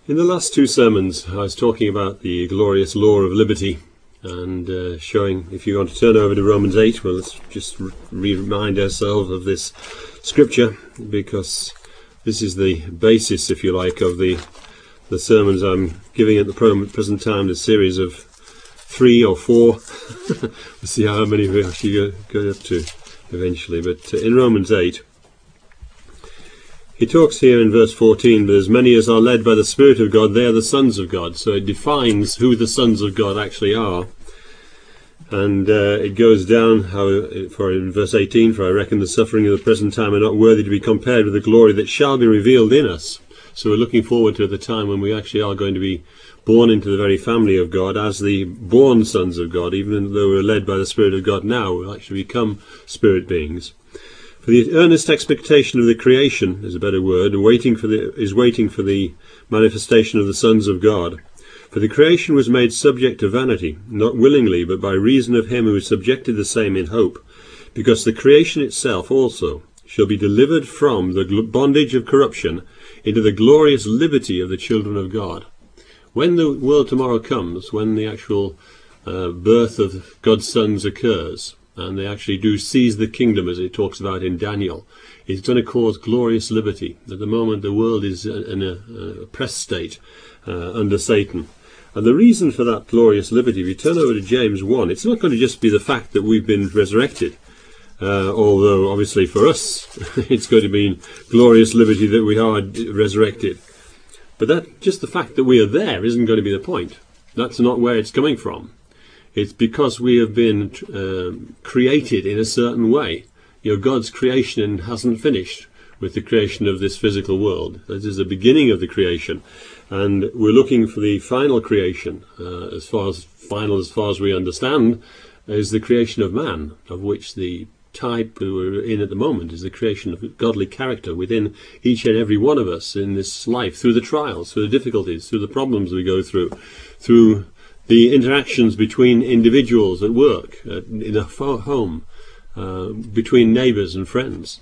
In the last two sermons, I was talking about the glorious law of liberty and showing, if you want to turn over to Romans 8, well, let's just remind ourselves of this scripture, because this is the basis, if you like, of the sermons I'm giving at the present time, the series of 3 or 4. We'll see how many we actually go up to eventually. But in Romans 8, he talks here in verse 14, but as many as are led by the Spirit of God, they are the sons of God. So it defines who the sons of God actually are. And it goes down, in verse 18, for I reckon the suffering of the present time are not worthy to be compared with the glory that shall be revealed in us. So we're looking forward to the time when we actually are going to be born into the very family of God as the born sons of God. Even though we're led by the Spirit of God now, we'll actually become spirit beings. For the earnest expectation of the creation, is a better word, is waiting for the manifestation of the sons of God. For the creation was made subject to vanity, not willingly, but by reason of him who subjected the same in hope, because the creation itself also shall be delivered from the bondage of corruption into the glorious liberty of the children of God. When the world tomorrow comes, when the actual birth of God's sons occurs, and they actually do seize the kingdom, as it talks about in Daniel, it's going to cause glorious liberty. At the moment, the world is in a oppressed state under Satan. And the reason for that glorious liberty, if you turn over to James 1, it's not going to just be the fact that we've been resurrected, although obviously for us it's going to be glorious liberty that we are resurrected. But just the fact that we are there isn't going to be the point. That's not where it's coming from. It's because we have been created in a certain way. God's creation hasn't finished with the creation of this physical world. That is the beginning of the creation. And we're looking for the final creation, as far as we understand, is the creation of man, of which the type we're in at the moment is the creation of godly character within each and every one of us in this life, through the trials, through the difficulties, through the problems we go through the interactions between individuals at work, in a home, between neighbours and friends.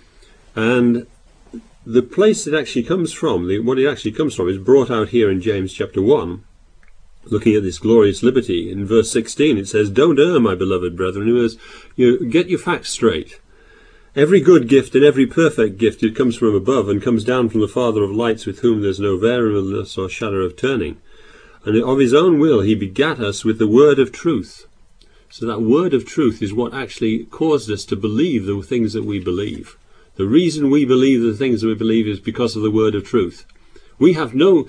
And the place it actually comes from, what it actually comes from, is brought out here in James chapter 1, looking at this glorious liberty. In verse 16 it says, "Don't err, my beloved brethren," get your facts straight. "Every good gift and every perfect gift, it comes from above and comes down from the Father of lights, with whom there's no variableness or shadow of turning. And of his own will he begat us with the word of truth." So that word of truth is what actually caused us to believe the things that we believe. The reason we believe the things that we believe is because of the word of truth. We have no,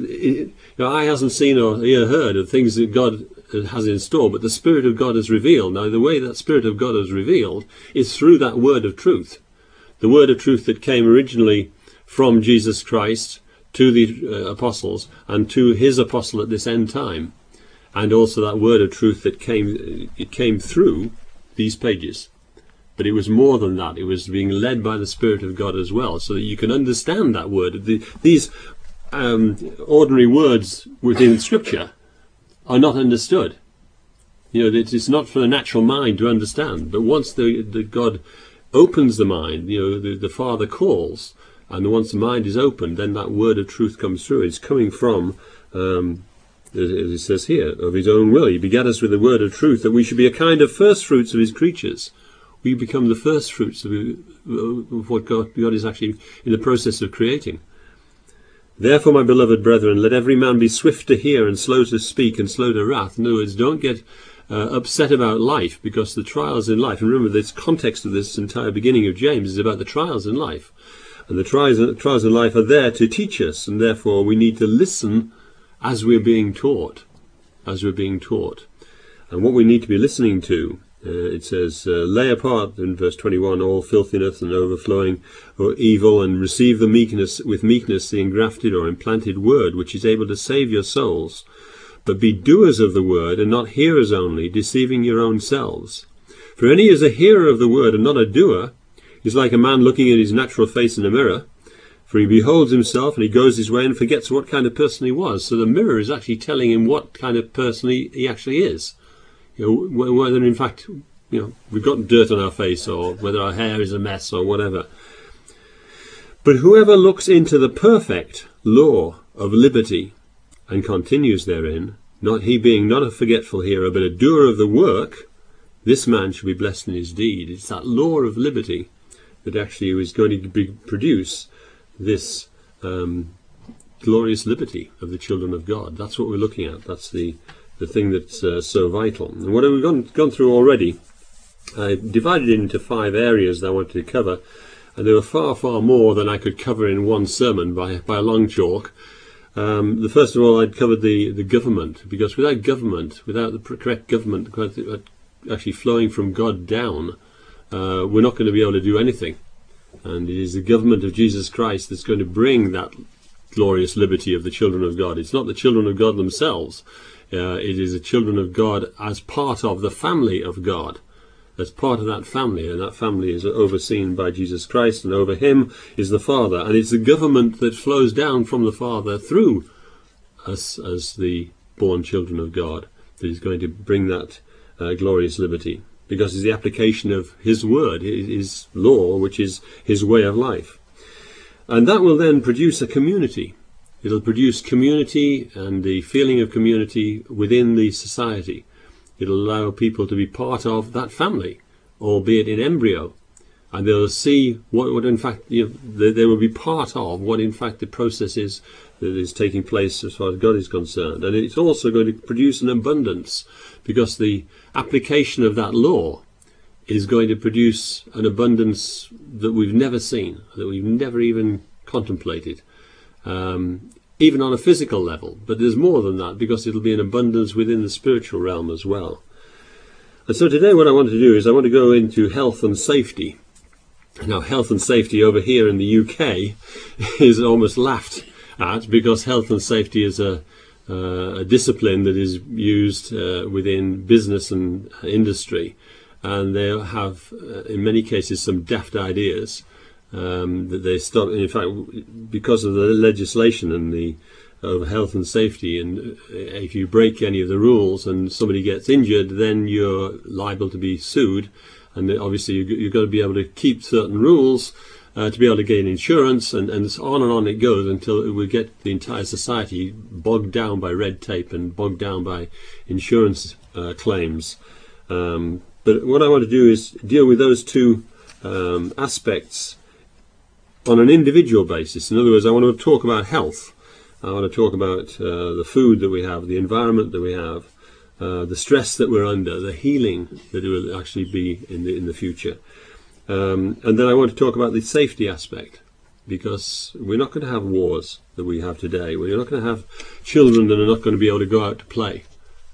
eye hasn't seen or ear heard of things that God has in store, but the Spirit of God has revealed. Now, the way that Spirit of God has revealed is through that word of truth. The word of truth that came originally from Jesus Christ to the apostles and to his apostle at this end time. And also that word of truth that came through these pages. But it was more than that. It was being led by the Spirit of God as well, so that you can understand that word. These ordinary words within Scripture are not understood. It's not for the natural mind to understand. But once the God opens the mind, the Father calls, and once the mind is opened, then that word of truth comes through. It's coming from, as it says here, of his own will. He begat us with the word of truth, that we should be a kind of first fruits of his creatures. We become the first fruits of what God is actually in the process of creating. "Therefore, my beloved brethren, let every man be swift to hear and slow to speak and slow to wrath." In other words, don't get upset about life, because the trials in life, and remember this context of this entire beginning of James is about the trials in life. And the trials in life are there to teach us, and therefore we need to listen as we're being taught. And what we need to be listening to, it says, "Lay apart," in verse 21, "all filthiness and overflowing or evil, and receive with meekness the engrafted or implanted word, which is able to save your souls. But be doers of the word, and not hearers only, deceiving your own selves. For any is a hearer of the word and not a doer is like a man looking at his natural face in a mirror. For he beholds himself, and he goes his way and forgets what kind of person he was." So the mirror is actually telling him what kind of person he actually is. Whether in fact, we've got dirt on our face, or whether our hair is a mess, or whatever. "But whoever looks into the perfect law of liberty, and continues therein, not he being not a forgetful hearer, but a doer of the work, this man shall be blessed in his deed. It's that law of liberty that actually is going to produce this glorious liberty of the children of God. That's what we're looking at. That's the thing that's so vital. And what have we gone through already? I divided it into 5 areas that I wanted to cover, and there were far, far more than I could cover in one sermon by a long chalk. The first of all, I'd covered the government, because without government, without the correct government actually flowing from God down, we're not going to be able to do anything. And it is the government of Jesus Christ that's going to bring that glorious liberty of the children of God. It's not the children of God themselves. It is the children of God as part of the family of God, as part of that family, and that family is overseen by Jesus Christ, and over him is the Father. And it's the government that flows down from the Father through us as the born children of God that is going to bring that glorious liberty, because it's the application of his word, his law, which is his way of life. And that will then produce a community. It'll produce community and the feeling of community within the society. It'll allow people to be part of that family, albeit in embryo. And they'll see what in fact, they will be part of what in fact the process is that is taking place as far as God is concerned. And it's also going to produce an abundance, because the application of that law is going to produce an abundance that we've never seen, that we've never even contemplated, even on a physical level. But there's more than that, because it'll be an abundance within the spiritual realm as well. And so today what I want to do is I want to go into health and safety. Now, health and safety over here in the UK is almost laughed at, because health and safety is a discipline that is used within business and industry. And they have, in many cases, some daft ideas that they stop. In fact, because of the legislation and the health and safety, and if you break any of the rules and somebody gets injured, then you're liable to be sued. And obviously, you've got to be able to keep certain rules to be able to gain insurance, and on it goes until we get the entire society bogged down by red tape and bogged down by insurance claims. But what I want to do is deal with those two aspects on an individual basis. In other words, I want to talk about health. I want to talk about the food that we have, the environment that we have, the stress that we're under, the healing that will actually be in the future. And then I want to talk about the safety aspect, because we're not going to have wars that we have today. We're not going to have children that are not going to be able to go out to play.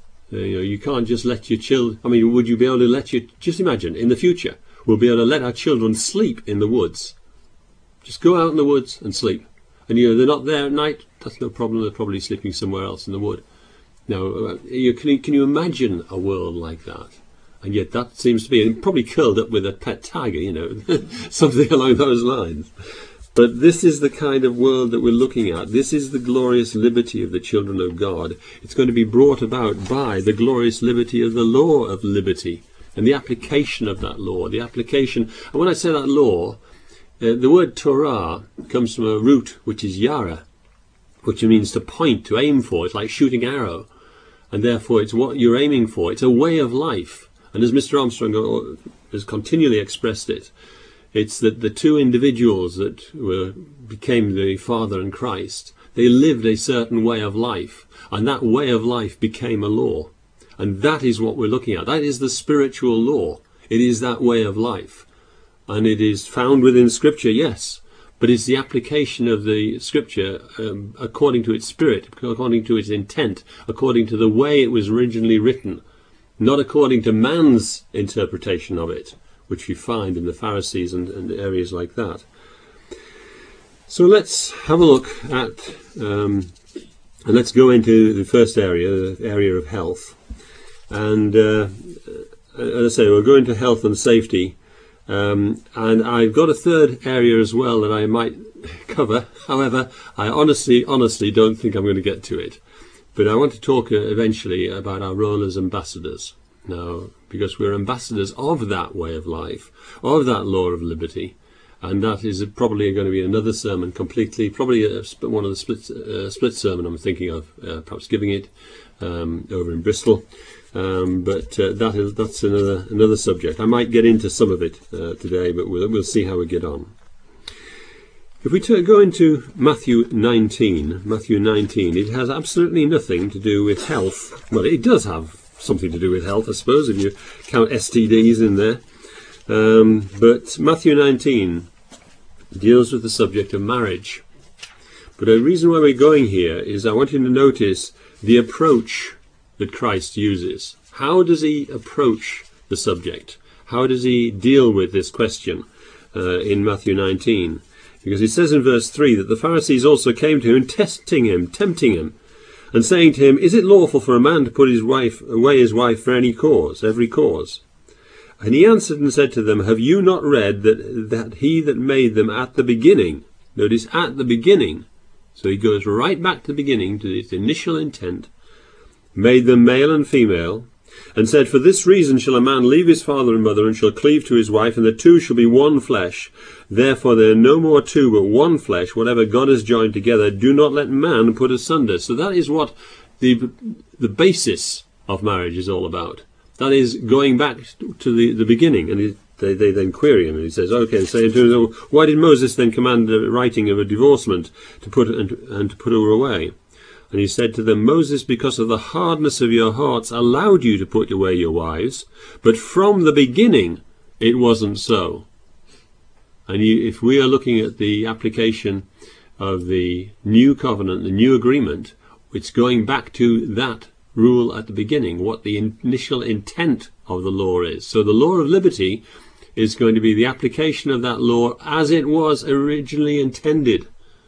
You can't just let your children... I mean, would you be able to let your... Just imagine, in the future, we'll be able to let our children sleep in the woods. Just go out in the woods and sleep. And they're not there at night, that's no problem. They're probably sleeping somewhere else in the wood. Now, can you imagine a world like that? And yet that seems to be probably curled up with a pet tiger, something along those lines. But this is the kind of world that we're looking at. This is the glorious liberty of the children of God. It's going to be brought about by the glorious liberty of the law of liberty and the application of that law. The application, and when I say that law, the word Torah comes from a root which is yara, which means to point, to aim for. It's like shooting arrow. And therefore it's what you're aiming for. It's a way of life. And as Mr. Armstrong has continually expressed it, it's that the two individuals that became the Father and Christ, they lived a certain way of life, and that way of life became a law. And that is what we're looking at. That is the spiritual law. It is that way of life. And it is found within Scripture, yes, but it's the application of the Scripture according to its spirit, according to its intent, according to the way it was originally written, not according to man's interpretation of it, which we find in the Pharisees and areas like that. So let's have a look at, and let's go into the first area, the area of health. And as I say, we'll go into health and safety. And I've got a third area as well that I might cover. However, I honestly don't think I'm going to get to it. But I want to talk eventually about our role as ambassadors. Now, because we're ambassadors of that way of life, of that law of liberty, And that is probably going to be another sermon completely, probably one of the split sermon I'm thinking of, perhaps giving it over in Bristol. But that's another subject. I might get into some of it today, but we'll see how we get on. If we go into Matthew 19, it has absolutely nothing to do with health. Well, it does have something to do with health, I suppose, if you count STDs in there. But Matthew 19 deals with the subject of marriage. But the reason why we're going here is I want you to notice the approach that Christ uses. How does he approach the subject? How does he deal with this question in Matthew 19? Because it says in verse 3 that the Pharisees also came to him, tempting him, and saying to him, "Is it lawful for a man to put away his wife for every cause?" And he answered and said to them, "Have you not read that he that made them at the beginning," notice at the beginning, so he goes right back to the beginning, to its initial intent, "made them male and female, and said, For this reason shall a man leave his father and mother, and shall cleave to his wife, and the two shall be one flesh. Therefore they are no more two, but one flesh. Whatever God has joined together, do not let man put asunder." So that is what the basis of marriage is all about. That is going back to the beginning. And they then query him, and he says, "Okay," saying to him, "Why did Moses then command the writing of a divorcement to put her away?" And he said to them, "Moses, because of the hardness of your hearts, allowed you to put away your wives, but from the beginning it wasn't so." And if we are looking at the application of the new covenant, the new agreement, it's going back to that rule at the beginning, what the initial intent of the law is. So the law of liberty is going to be the application of that law as it was originally intended,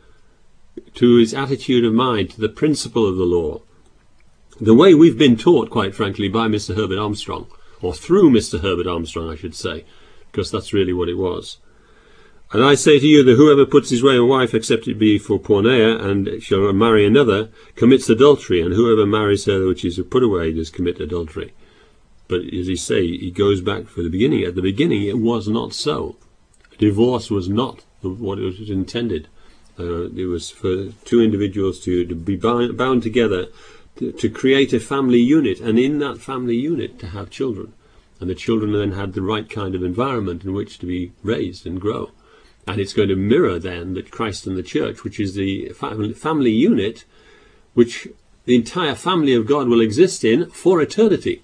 to his attitude of mind, to the principle of the law. The way we've been taught, quite frankly, by Mr. Herbert Armstrong, or through Mr. Herbert Armstrong, I should say, because that's really what it was. "And I say to you that whoever puts his way a wife, except it be for porneia, and shall marry another, commits adultery, and whoever marries her which is put away does commit adultery." But as he say, he goes back for the beginning. At the beginning it was not so. Divorce was not what it was intended. It was for two individuals to be bound together to create a family unit, and in that family unit to have children. And the children then had the right kind of environment in which to be raised and grow. And it's going to mirror then that Christ and the church, which is the family unit, which the entire family of God will exist in for eternity.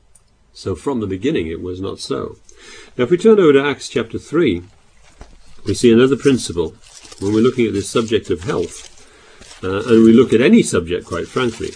So from the beginning it was not so. Now if we turn over to Acts chapter 3, we see another principle. When we're looking at this subject of health, and we look at any subject, quite frankly,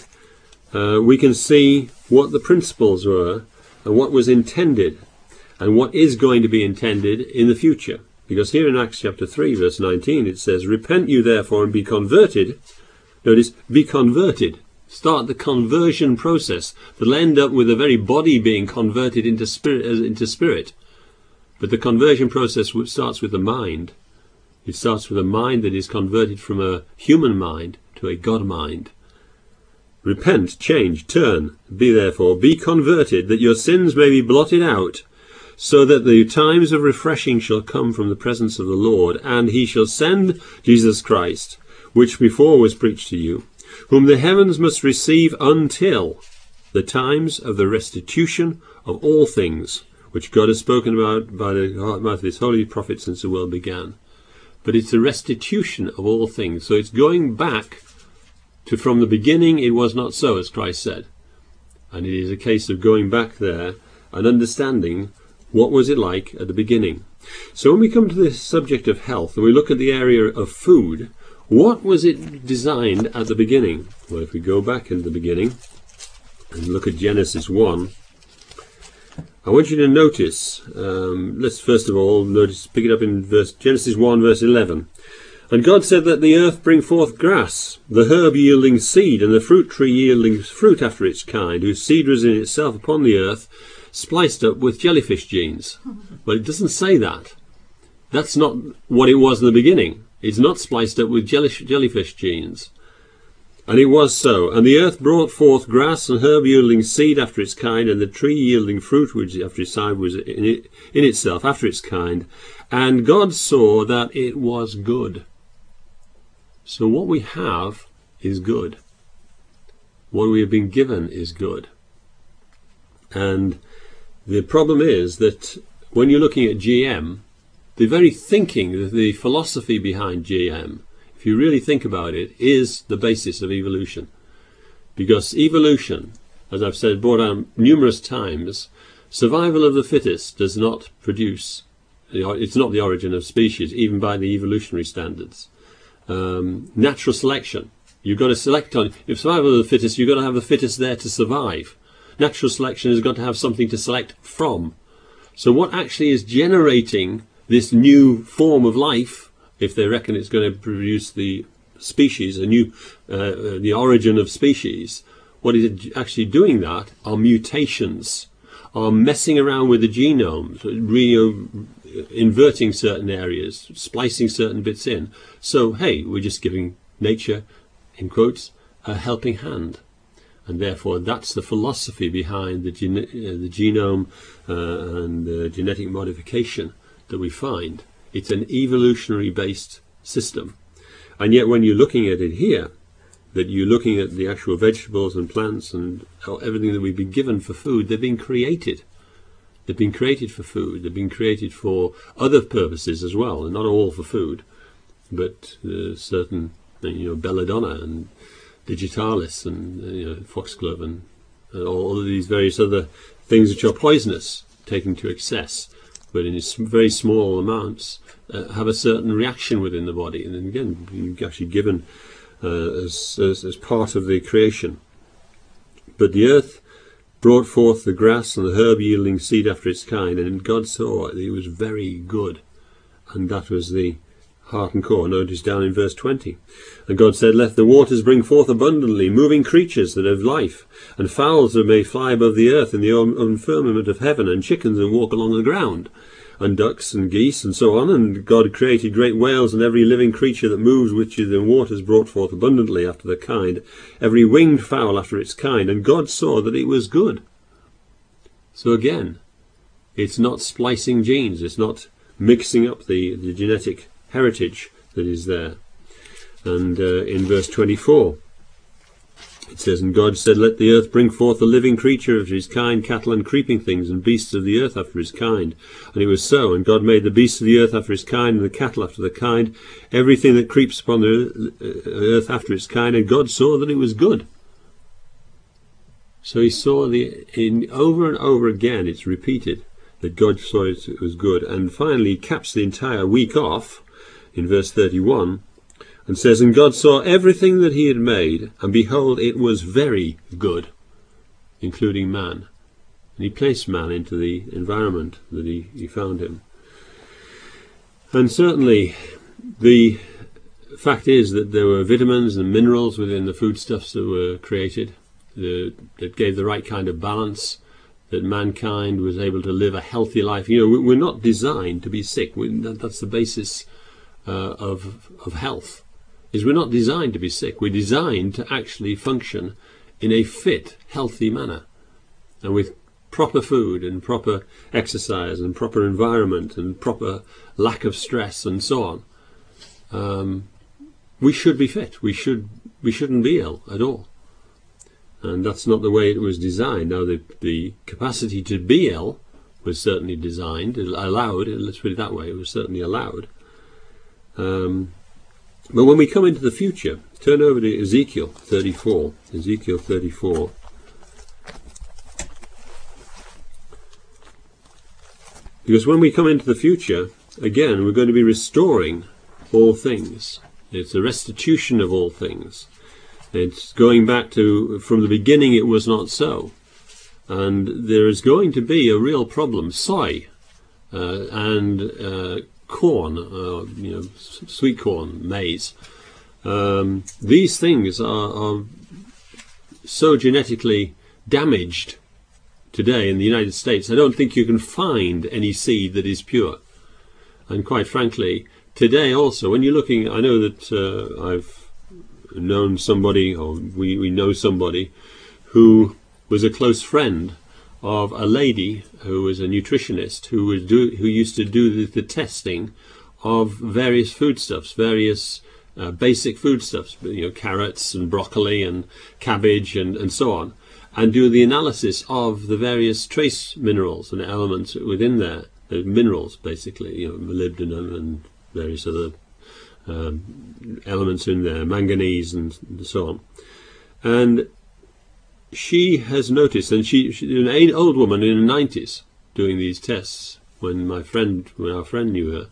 we can see what the principles were and what was intended and what is going to be intended in the future. Because here in Acts chapter 3, verse 19, it says, "Repent you therefore and be converted." Notice, be converted. Start the conversion process that'll end up with the very body being converted into spirit. But the conversion process starts with the mind. It starts with a mind that is converted from a human mind to a God mind. "Repent, change, turn, be converted, that your sins may be blotted out, so that the times of refreshing shall come from the presence of the Lord, and he shall send Jesus Christ, which before was preached to you, whom the heavens must receive until the times of the restitution of all things, which God has spoken about by the mouth of his holy prophets since the world began." But it's a restitution of all things. So it's going back to from the beginning it was not so, as Christ said. And it is a case of going back there and understanding what was it like at the beginning. So when we come to this subject of health and we look at the area of food, what was it designed at the beginning? Well, if we go back in the beginning and look at Genesis 1, I want you to notice, let's first of all pick it up in Genesis 1 verse 11. "And God said, Let the earth bring forth grass, the herb yielding seed, and the fruit tree yielding fruit after its kind, whose seed was in itself upon the earth, spliced up with jellyfish genes." But it doesn't say that. That's not what it was in the beginning. It's not spliced up with jellyfish genes. And it was so. And the earth brought forth grass and herb yielding seed after its kind, and the tree yielding fruit which after its kind was in itself after its kind. And God saw that it was good. So what we have is good. What we have been given is good. And the problem is that when you're looking at GM, the very thinking, the philosophy behind GM, if you really think about it, is the basis of evolution. Because evolution, as I've said, brought out numerous times, survival of the fittest does not produce, it's not the origin of species, even by the evolutionary standards. Natural selection, you've got to select on, if survival of the fittest, you've got to have the fittest there to survive. Natural selection has got to have something to select from. So what actually is generating this new form of life, if they reckon it's going to produce the species, the origin of species, what is actually doing that are mutations, are messing around with the genome, inverting certain areas, splicing certain bits in. So, hey, we're just giving nature, in quotes, a helping hand. And therefore, that's the philosophy behind the genome and genetic modification that we find. It's an evolutionary-based system. And yet when you're looking at it here, that you're looking at the actual vegetables and plants and everything that we've been given for food, they've been created. They've been created for food. They've been created for other purposes as well, and not all for food, but certain, belladonna and digitalis and foxglove and all of these various other things which are poisonous taken to excess, but in very small amounts have a certain reaction within the body. And then again, you're actually given as part of the creation. But the earth brought forth the grass and the herb yielding seed after its kind, and God saw that it was very good. And that was the heart and core. Notice down in verse 20. And God said, let the waters bring forth abundantly moving creatures that have life, and fowls that may fly above the earth in the firmament of heaven, and chickens that walk along the ground, and ducks and geese and so on. And God created great whales and every living creature that moves, which is in waters brought forth abundantly after their kind, every winged fowl after its kind. And God saw that it was good. So again, it's not splicing genes, it's not mixing up the genetic heritage that is there. And in verse 24 it says, and God said, let the earth bring forth a living creature of his kind, cattle and creeping things, and beasts of the earth after his kind. And it was so. And God made the beasts of the earth after his kind, and the cattle after the kind, everything that creeps upon the earth after its kind. And God saw that it was good. So he saw over and over again, it's repeated, that God saw it was good. And finally he caps the entire week off in verse 31 and says, and God saw everything that he had made, and behold, it was very good, including man. And he placed man into the environment that he found him. And certainly the fact is that there were vitamins and minerals within the foodstuffs that were created that gave the right kind of balance, that mankind was able to live a healthy life. We're not designed to be sick. That's the basis of health, is we're not designed to be sick. We're designed to actually function in a fit, healthy manner, and with proper food and proper exercise and proper environment and proper lack of stress and so on. We should be fit. We shouldn't be ill at all. And that's not the way it was designed. Now, the capacity to be ill was certainly designed, allowed, let's put it that way, it was certainly allowed. But when we come into the future, turn over to Ezekiel 34. Ezekiel 34. Because when we come into the future, again, we're going to be restoring all things. It's a restitution of all things. It's going back to, from the beginning it was not so. And there is going to be a real problem. Soy and corn, sweet corn, maize. These things are so genetically damaged today in the United States. I don't think you can find any seed that is pure. And quite frankly, today also, when you're looking, I know that I've known somebody, or we know somebody, who was a close friend of a lady who was a nutritionist who used to do the testing of various foodstuffs, various basic foodstuffs, carrots and broccoli and cabbage and so on, and do the analysis of the various trace minerals and elements within there, minerals basically, molybdenum and various other elements in there, manganese and so on. And she has noticed, and she's an old woman in the 90s doing these tests when our friend knew her,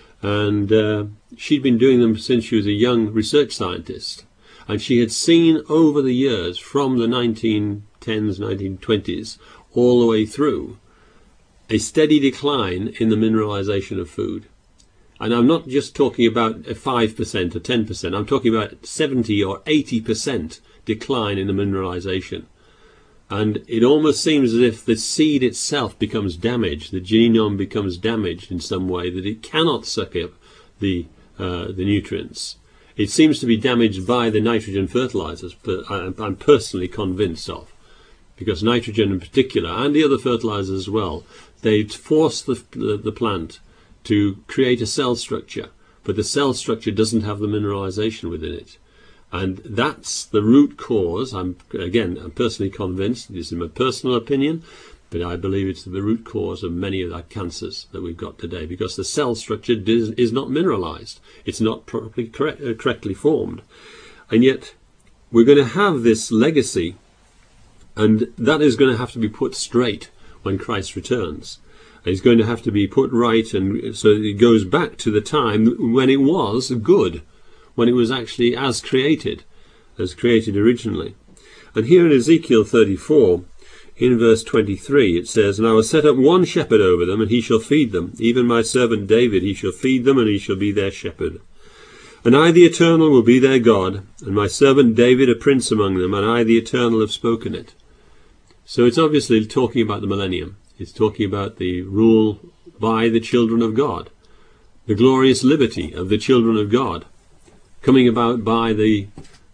and she'd been doing them since she was a young research scientist, and she had seen over the years from the 1910s, 1920s all the way through a steady decline in the mineralization of food. And I'm not just talking about a 5% or 10%, I'm talking about 70 or 80% decline in the mineralization. And it almost seems as if the seed itself becomes damaged, the genome becomes damaged in some way, that it cannot suck up the nutrients. It seems to be damaged by the nitrogen fertilizers, but I'm personally convinced of, because nitrogen in particular, and the other fertilizers as well, they force the plant to create a cell structure, but the cell structure doesn't have the mineralization within it. And that's the root cause. I'm personally convinced, this is my personal opinion, but I believe it's the root cause of many of our cancers that we've got today, because the cell structure is not mineralized. It's not properly correctly formed. And yet we're going to have this legacy, and that is going to have to be put straight when Christ returns. It's going to have to be put right, and so it goes back to the time when it was good, when it was actually as created originally. And here in Ezekiel 34, in verse 23, it says, "And I will set up one shepherd over them, and he shall feed them, even my servant David, he shall feed them, and he shall be their shepherd. And I, the Eternal, will be their God, and my servant David a prince among them, and I, the Eternal, have spoken it." So it's obviously talking about the millennium. It's talking about the rule by the children of God, the glorious liberty of the children of God, coming about by the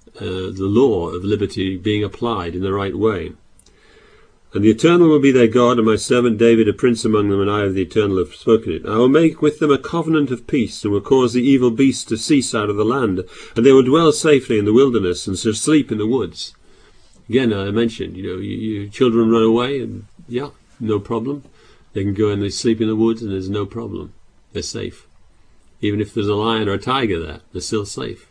law of liberty being applied in the right way. "And the Eternal will be their God, and my servant David a prince among them, and I, the Eternal, have spoken it. I will make with them a covenant of peace, and will cause the evil beasts to cease out of the land, and they will dwell safely in the wilderness, and shall sleep in the woods." Again, I mentioned, your children run away, and no problem. They can go and they sleep in the woods, and there's no problem. They're safe. Even if there's a lion or a tiger there, they're still safe.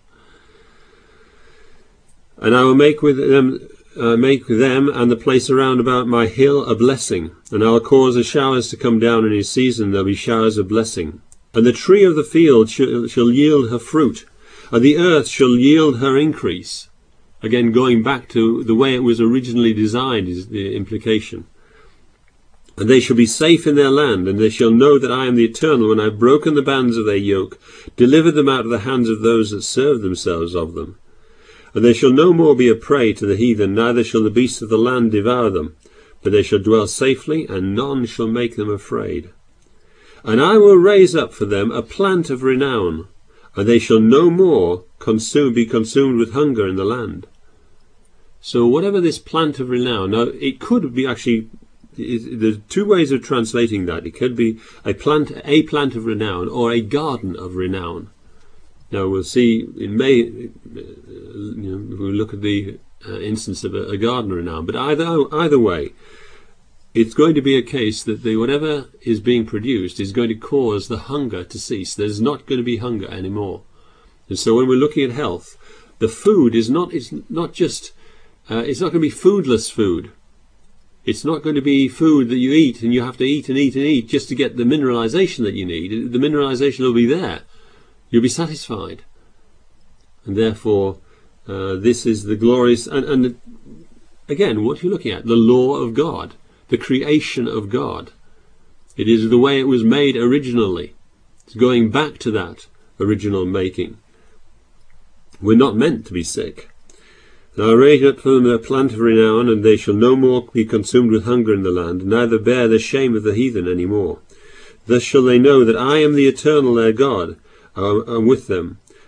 "And I will make with them and the place around about my hill a blessing, and I will cause the showers to come down in his season. There'll be showers of blessing. And the tree of the field shall yield her fruit, and the earth shall yield her increase." Again, going back to the way it was originally designed is the implication. "And they shall be safe in their land, and they shall know that I am the Eternal, when I have broken the bands of their yoke, delivered them out of the hands of those that serve themselves of them. And they shall no more be a prey to the heathen, neither shall the beasts of the land devour them, but they shall dwell safely, and none shall make them afraid. And I will raise up for them a plant of renown, and they shall no more be consumed with hunger in the land." So whatever this plant of renown, now it could be actually, there's two ways of translating that. It could be a plant of renown, or a garden of renown. Now we'll see, it may, if we look at the instance of a garden of renown, but either way, it's going to be a case that whatever is being produced is going to cause the hunger to cease. There's not going to be hunger anymore. And so when we're looking at health, the food it's not going to be foodless food. It's not going to be food that you eat and you have to eat and eat and eat just to get the mineralization that you need. The mineralization will be there. You'll be satisfied. And therefore, this is the glorious, and again, what you're looking at, the law of God, the creation of God. It is the way it was made originally. It's going back to that original making. We're not meant to be sick. "And I will raise up for them a plant of renown, and they shall no more be consumed with hunger in the land, neither bear the shame of the heathen any more. Thus shall they know that I am the Eternal their God, am with them,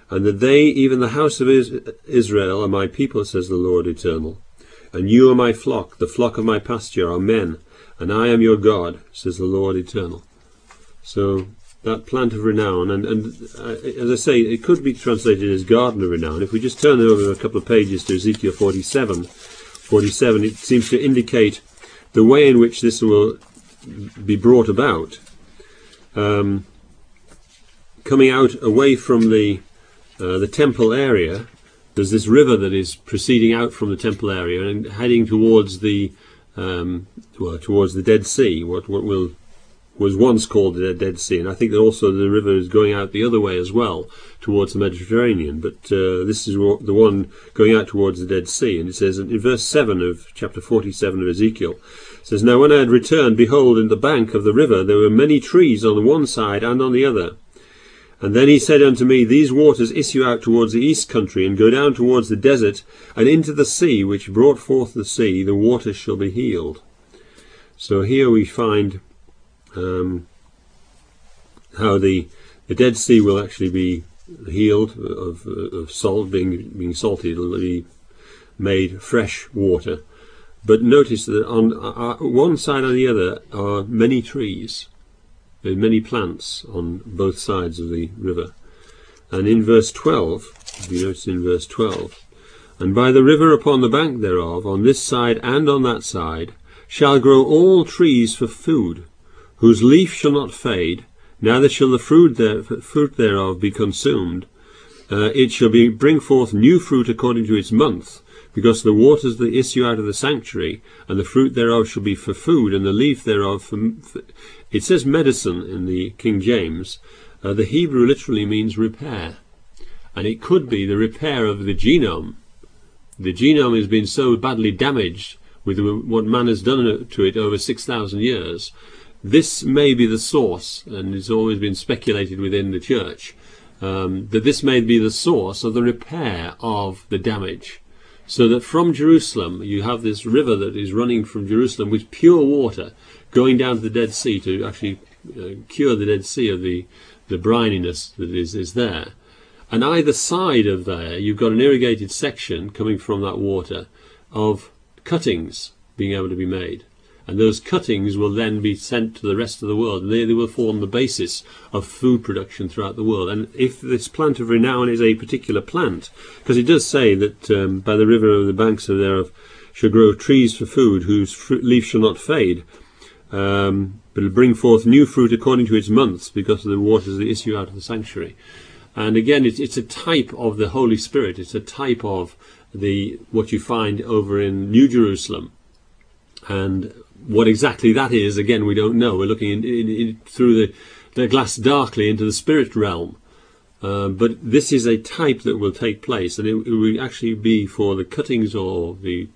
and that they, even the house of Israel, are my people, says the Lord Eternal. And you are my flock, the flock of my pasture are men, and I am your God, says the Lord Eternal. So that plant of renown, and as I say, it could be translated as garden of renown. If we just turn over a couple of pages to Ezekiel 47, it seems to indicate the way in which this will be brought about. Coming out away from the temple area, there's this river that is proceeding out from the temple area and heading towards the towards the Dead Sea, what was once called the Dead Sea, and I think that also the river is going out the other way as well towards the Mediterranean. But this is the one going out towards the Dead Sea, and it says in verse 7 of chapter 47 of Ezekiel, it says, "Now when I had returned, behold, in the bank of the river there were many trees on the one side and on the other. And then he said unto me, These waters issue out towards the east country, and go down towards the desert, and into the sea, which brought forth the sea, the waters shall be healed." So here we find how the Dead Sea will actually be healed of salt, being salted. It will be made fresh water. But notice that on one side and the other are many trees. There are many plants on both sides of the river. And in verse 12, if you notice in verse 12, "And by the river upon the bank thereof, on this side and on that side, shall grow all trees for food, whose leaf shall not fade, neither shall the fruit thereof be consumed. It shall bring forth new fruit according to its month, because the waters that issue out of the sanctuary, and the fruit thereof shall be for food, and the leaf thereof for..." It says medicine in the King James. The Hebrew literally means repair, and it could be the repair of the genome. The genome has been so badly damaged with what man has done to it over 6,000 years. This may be the source, and it's always been speculated within the church, that this may be the source of the repair of the damage. So that from Jerusalem, you have this river that is running from Jerusalem with pure water, going down to the Dead Sea to actually cure the Dead Sea of the brininess that is there. And either side of there, you've got an irrigated section coming from that water of cuttings being able to be made. And those cuttings will then be sent to the rest of the world, and they will form the basis of food production throughout the world. And if this plant of renown is a particular plant, because it does say that by the river of the banks thereof shall grow trees for food, whose leaf shall not fade, but it'll bring forth new fruit according to its months, because of the waters that issue out of the sanctuary. And again, it's a type of the Holy Spirit. It's a type of what you find over in New Jerusalem. And what exactly that is, again, we don't know. We're looking through the glass darkly into the spirit realm. But this is a type that will take place, and it will actually be for the cuttings or the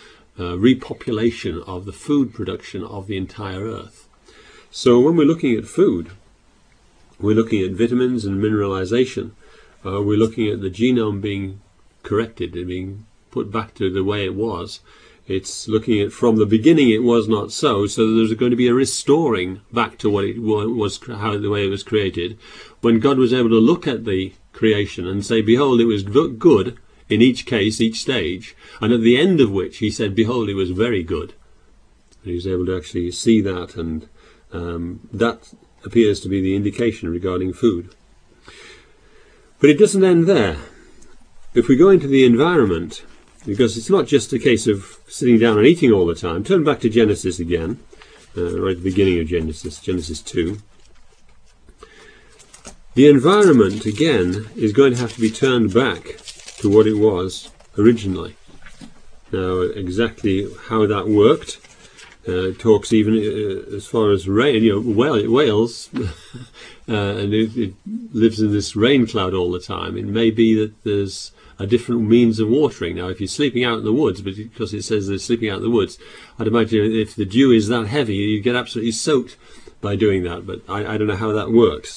repopulation of the food production of the entire earth. So when we're looking at food, we're looking at vitamins and mineralization. We're looking at the genome being corrected and being put back to the way it was. It's looking at from the beginning it was not so there's going to be a restoring back to what it was, the way it was created, when God was able to look at the creation and say, behold, it was good in each case, each stage, and at the end of which he said, behold, it was very good. And he was able to actually see that, and that appears to be the indication regarding food. But it doesn't end there. If we go into the environment, because it's not just a case of sitting down and eating all the time. Turn back to Genesis again, right at the beginning of Genesis 2. The environment, again, is going to have to be turned back to what it was originally. Now, exactly how that worked, talks even as far as rain. Wales, and it lives in this rain cloud all the time. It may be that there's a different means of watering. Now, if you're sleeping out in the woods, but because it says they're sleeping out in the woods, I'd imagine if the dew is that heavy, you get absolutely soaked by doing that. But I don't know how that works.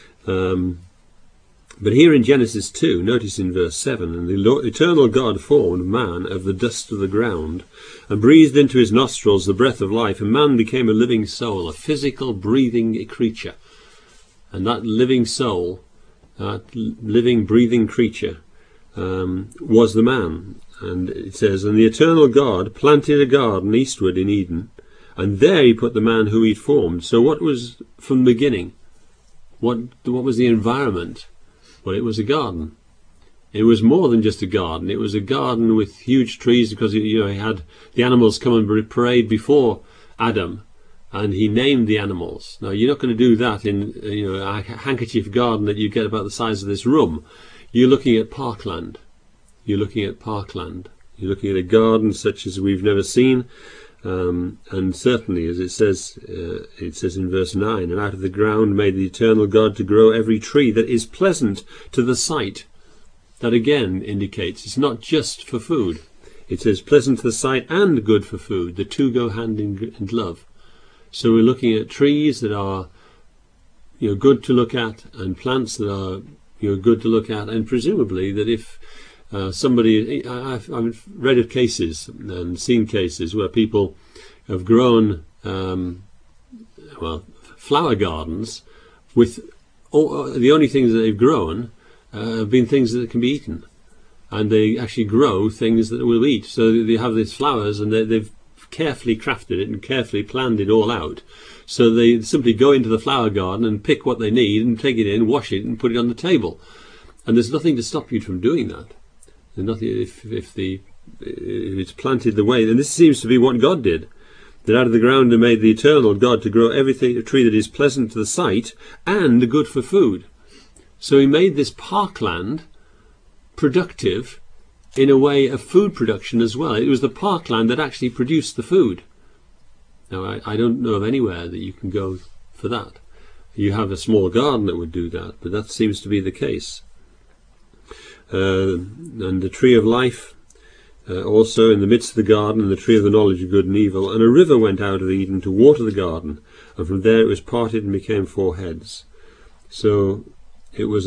But here in Genesis 2, notice in verse 7, "And the eternal God formed man of the dust of the ground, and breathed into his nostrils the breath of life, and man became a living soul," a physical, breathing creature. And that living soul that living, breathing creature, was the man. And it says, and the eternal God planted a garden eastward in Eden, and there he put the man who he'd formed. So what was from the beginning? What was the environment? Well, it was a garden. It was more than just a garden. It was a garden with huge trees, because he had the animals come and parade before Adam, and he named the animals. Now, you're not going to do that in a handkerchief garden that you get about the size of this room. You're looking at parkland. You're looking at parkland. You're looking at a garden such as we've never seen. And certainly, as it says in verse 9, and out of the ground made the eternal God to grow every tree that is pleasant to the sight. That again indicates it's not just for food. It says pleasant to the sight and good for food. The two go hand in glove. So we're looking at trees that are good to look at, and plants that are good to look at, and presumably that if somebody, I've read of cases and seen cases where people have grown flower gardens with the only things that they've grown have been things that can be eaten, and they actually grow things that will eat. So they have these flowers, and they've carefully crafted it and carefully planned it all out. So they simply go into the flower garden and pick what they need and take it in, wash it, and put it on the table. And there's nothing to stop you from doing that. There's nothing if it's planted the way. And this seems to be what God did. That out of the ground he made the eternal God to grow everything, a tree that is pleasant to the sight and good for food. So he made this parkland productive in a way of food production as well. It was the parkland that actually produced the food. Now, I don't know of anywhere that you can go for that. You have a small garden that would do that, but that seems to be the case. And the tree of life, also in the midst of the garden, and the tree of the knowledge of good and evil. And a river went out of Eden to water the garden, and from there it was parted and became 4 heads. So it was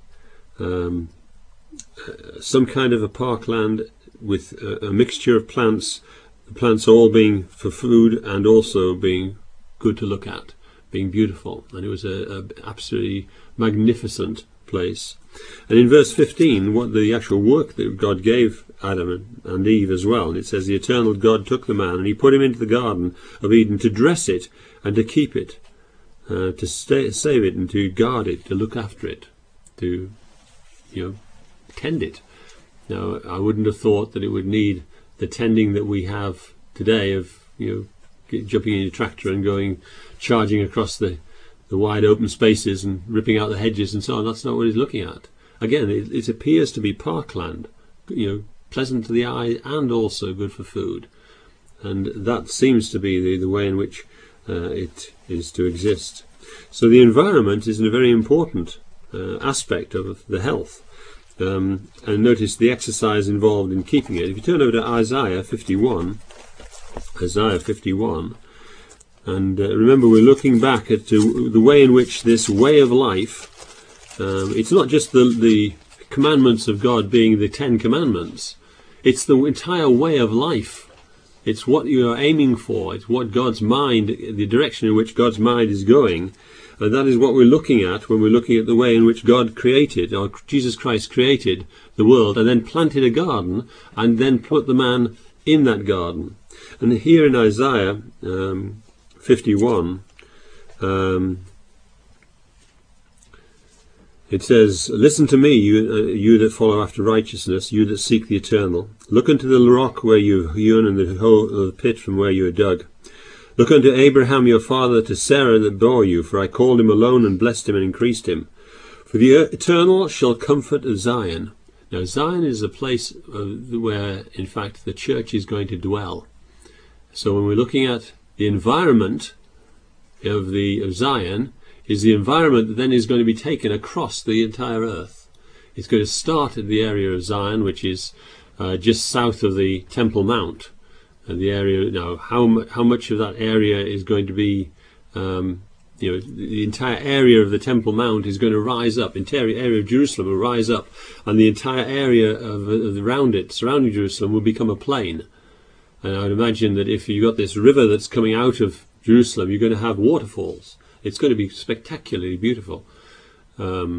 some kind of a parkland with a mixture of plants, the plants all being for food and also being good to look at, being beautiful. And it was a absolutely magnificent place. And in verse 15, what the actual work that God gave Adam and Eve as well, and it says the eternal God took the man and he put him into the garden of Eden to dress it and to keep it, to save it and to guard it, to look after it, to tend it. Now, I wouldn't have thought that it would need the tending that we have today of jumping in a tractor and going charging across the wide open spaces and ripping out the hedges and so on. That's not what he's looking at. Again, it appears to be parkland, pleasant to the eye and also good for food. And that seems to be the way in which it is to exist. So the environment is a very important aspect of the health. And notice the exercise involved in keeping it. If you turn over to Isaiah 51, and remember we're looking back at the way in which this way of life, it's not just the commandments of God being the 10 commandments, it's the entire way of life. It's what you are aiming for, it's what God's mind, the direction in which God's mind is going. And that is what we're looking at when we're looking at the way in which God created, or Jesus Christ created the world and then planted a garden and then put the man in that garden. And here in Isaiah 51, it says, listen to me, you that follow after righteousness, you that seek the eternal. Look unto the rock where you are hewn, and the hole of the pit from where you are dug. Look unto Abraham your father, to Sarah that bore you, for I called him alone and blessed him and increased him. For the eternal shall comfort Zion. Now Zion is a place where, in fact, the church is going to dwell. So when we're looking at the environment of Zion, is the environment that then is going to be taken across the entire earth. It's going to start at the area of Zion, which is just south of the Temple Mount. And the area now, how much of that area is going to be, the entire area of the Temple Mount is going to rise up. The entire area of Jerusalem will rise up, and the entire area around it, surrounding Jerusalem, will become a plain. And I would imagine that if you've got this river that's coming out of Jerusalem, you're going to have waterfalls. It's going to be spectacularly beautiful.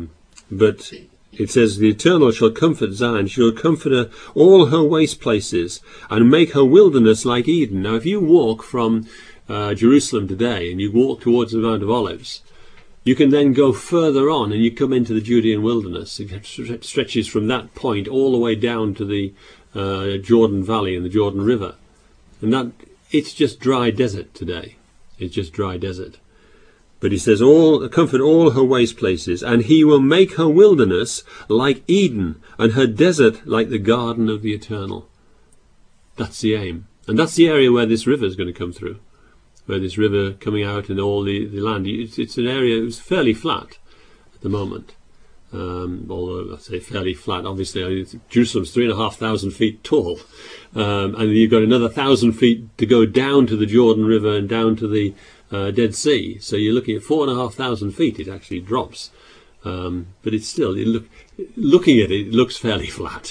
But it says, the Eternal shall comfort Zion, she will comfort all her waste places, and make her wilderness like Eden. Now, if you walk from Jerusalem today, and you walk towards the Mount of Olives, you can then go further on, and you come into the Judean wilderness. It stretches from that point all the way down to the Jordan Valley and the Jordan River. And it's just dry desert today. It's just dry desert. But he says, comfort all her waste places, and he will make her wilderness like Eden, and her desert like the garden of the Eternal. That's the aim. And that's the area where this river is going to come through. Where this river coming out and all the land. It's an area that's fairly flat at the moment. Although I say fairly flat, obviously Jerusalem's 3,500 feet tall. And you've got another 1,000 feet to go down to the Jordan River and down to the Dead Sea. So you're looking at 4,500 feet. It actually drops. But it's still, looking at it, it looks fairly flat.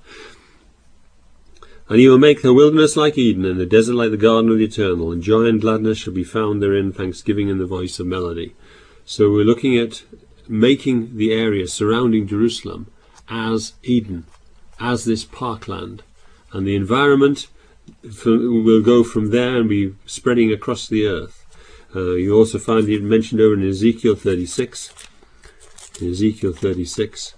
And he will make her wilderness like Eden, and the desert like the garden of the Eternal, and joy and gladness shall be found therein, thanksgiving and the voice of melody. So we're looking at making the area surrounding Jerusalem as Eden, as this parkland. And the environment will go from there and be spreading across the earth. You also find it mentioned over in Ezekiel 36. Ezekiel 36.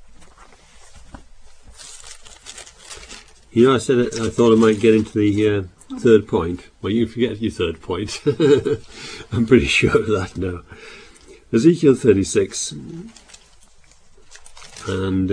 You know, I said I thought I might get into the third point. Well, you forget your third point. I'm pretty sure of that now. Ezekiel 36. And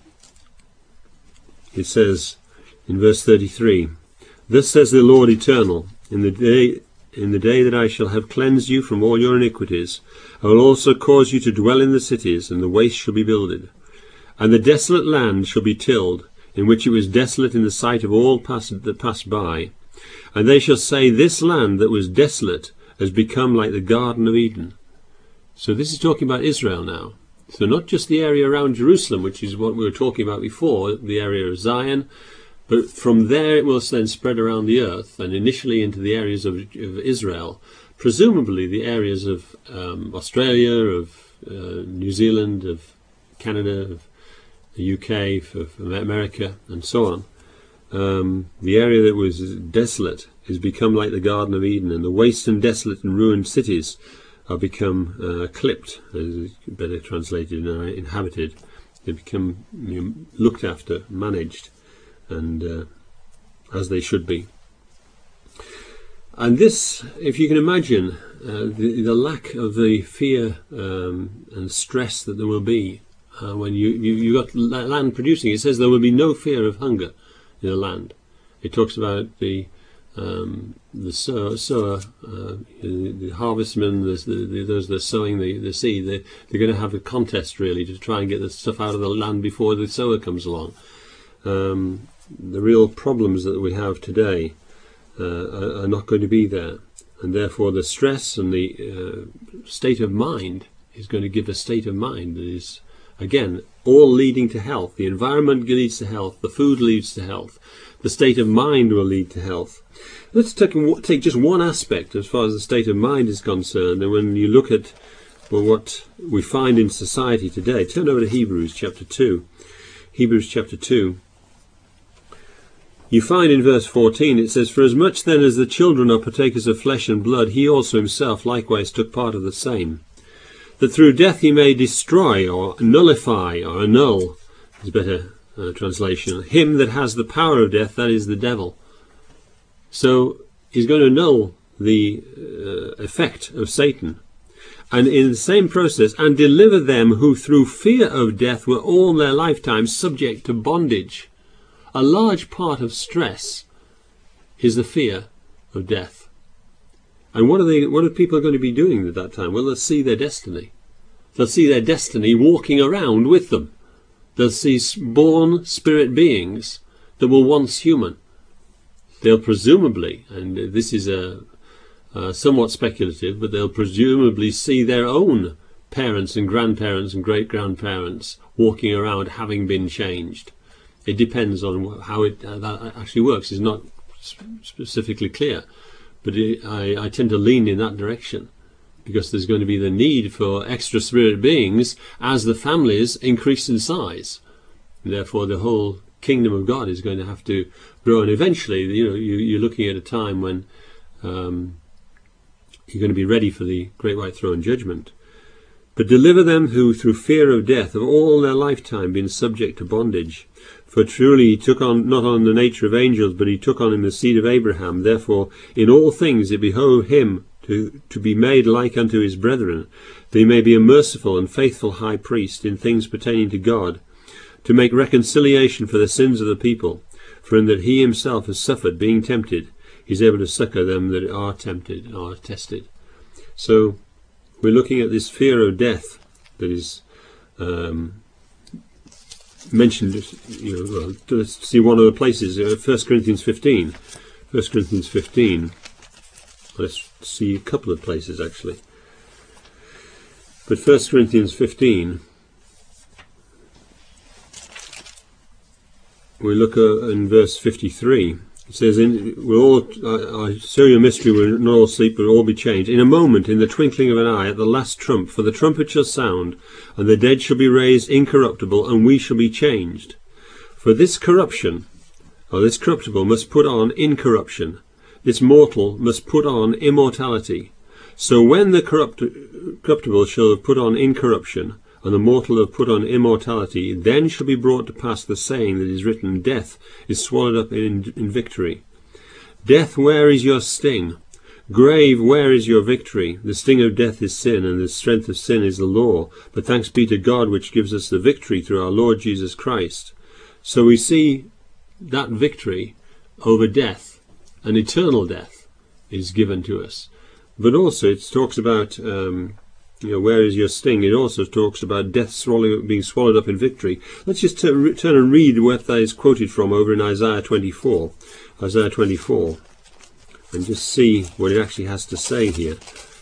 it says in verse 33, Thus says the Lord Eternal, in the day that I shall have cleansed you from all your iniquities, I will also cause you to dwell in the cities, and the waste shall be builded. And the desolate land shall be tilled, in which it was desolate in the sight of all that passed by. And they shall say, This land that was desolate has become like the Garden of Eden. So this is talking about Israel now. So not just the area around Jerusalem, which is what we were talking about before, the area of Zion, but from there it will then spread around the earth, and initially into the areas of Israel, presumably the areas of Australia, of New Zealand, of Canada, of the UK, for America, and so on. The area that was desolate has become like the Garden of Eden, and the waste and desolate and ruined cities are become clipped, as better translated, inhabited. They become looked after, managed, and as they should be. And this, if you can imagine, the lack of the fear and stress that there will be when you got land producing. It says there will be no fear of hunger in the land. It talks about the sower, the harvestmen, those that are sowing the seed. They're going to have a contest really to try and get the stuff out of the land before the sower comes along. The real problems that we have today are not going to be there, and therefore the stress and the state of mind is going to give a state of mind that is, again, all leading to health. The environment leads to health, the food leads to health, the state of mind will lead to health. Let's take just one aspect as far as the state of mind is concerned, and when you look at what we find in society today, turn over to Hebrews chapter 2. Hebrews chapter 2. You find in verse 14, it says, For as much then as the children are partakers of flesh and blood, he also himself likewise took part of the same, that through death he may destroy, or nullify, or annul, is better translation, him that has the power of death, that is the devil. So he's going to annul the effect of Satan. And in the same process, and deliver them who through fear of death were all their lifetime subject to bondage. A large part of stress is the fear of death. And what are people going to be doing at that time? Well, they'll see their destiny. They'll see their destiny walking around with them. They'll see born spirit beings that were once human. They'll presumably, and this is somewhat speculative, but they'll presumably see their own parents and grandparents and great-grandparents walking around having been changed. It depends on how that actually works. It's not specifically clear, but I tend to lean in that direction. because there's going to be the need for extra spirit beings as the families increase in size. And therefore, the whole kingdom of God is going to have to grow, and eventually, you're looking at a time when you're going to be ready for the great white throne judgment. But deliver them who, through fear of death, have all their lifetime been subject to bondage. For truly he took on not on the nature of angels, but he took on him the seed of Abraham. Therefore, in all things it behoved him to be made like unto his brethren, that he may be a merciful and faithful high priest in things pertaining to God, to make reconciliation for the sins of the people. For in that he himself has suffered, being tempted, he is able to succour them that are tempted, are tested. So we're looking at this fear of death that is mentioned. Let's see one of the places, 1 Corinthians 15. 1 Corinthians 15. Let's see a couple of places actually. But 1 Corinthians 15, we look in verse 53. It says, I show you a mystery, we'll not all sleep, but all be changed. In a moment, in the twinkling of an eye, at the last trump, for the trumpet shall sound, and the dead shall be raised incorruptible, and we shall be changed. For this corruption, or this corruptible, must put on incorruption. This mortal must put on immortality. So when the corruptible shall have put on incorruption, and the mortal have put on immortality, then shall be brought to pass the saying that is written, Death is swallowed up in victory. Death, where is your sting? Grave, where is your victory? The sting of death is sin, and the strength of sin is the law. But thanks be to God, which gives us the victory through our Lord Jesus Christ. So we see that victory over death, an eternal death, is given to us. But also it talks about where is your sting? It also talks about death being swallowed up in victory. Let's just turn and read what that is quoted from over in Isaiah 24. Isaiah 24. And just see what it actually has to say here.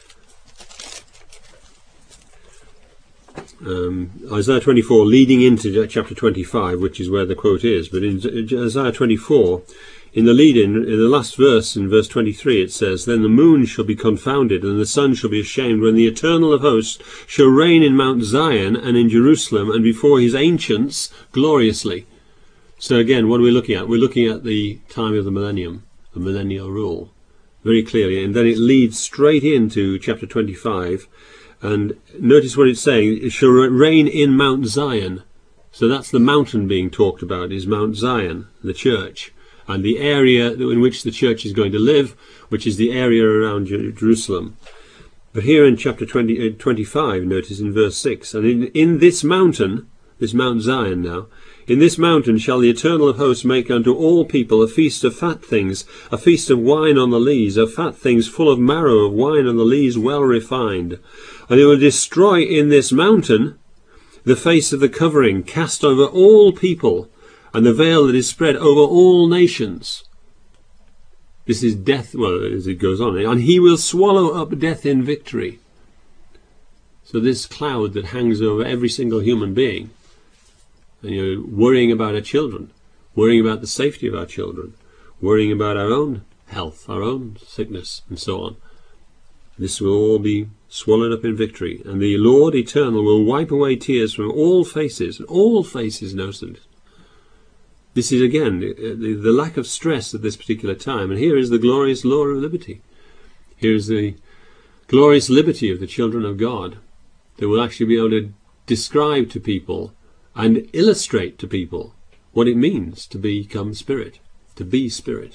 Isaiah 24 leading into chapter 25, which is where the quote is. But in Isaiah 24, in the lead-in, in the last verse, in verse 23, it says, Then the moon shall be confounded, and the sun shall be ashamed, when the Eternal of hosts shall reign in Mount Zion and in Jerusalem, and before his ancients gloriously. So again, what are we looking at? We're looking at the time of the millennium, the millennial rule, very clearly. And then it leads straight into chapter 25, and notice what it's saying, it shall reign in Mount Zion. So that's the mountain being talked about, is Mount Zion, the church. And the area in which the church is going to live, which is the area around Jerusalem. But here in chapter 25, notice in verse 6, And in this mountain, this Mount Zion now, in this mountain shall the Eternal of hosts make unto all people a feast of fat things, a feast of wine on the lees, of fat things full of marrow, of wine on the lees well refined. And he will destroy in this mountain the face of the covering, cast over all people, and the veil that is spread over all nations. This is death, well, as it goes on. And he will swallow up death in victory. So this cloud that hangs over every single human being, and worrying about our children, worrying about the safety of our children, worrying about our own health, our own sickness, and so on. This will all be swallowed up in victory. And the Lord Eternal will wipe away tears from all faces, and all faces noted. This is, again, the lack of stress at this particular time. And here is the glorious law of liberty. Here is the glorious liberty of the children of God that will actually be able to describe to people and illustrate to people what it means to become spirit, to be spirit.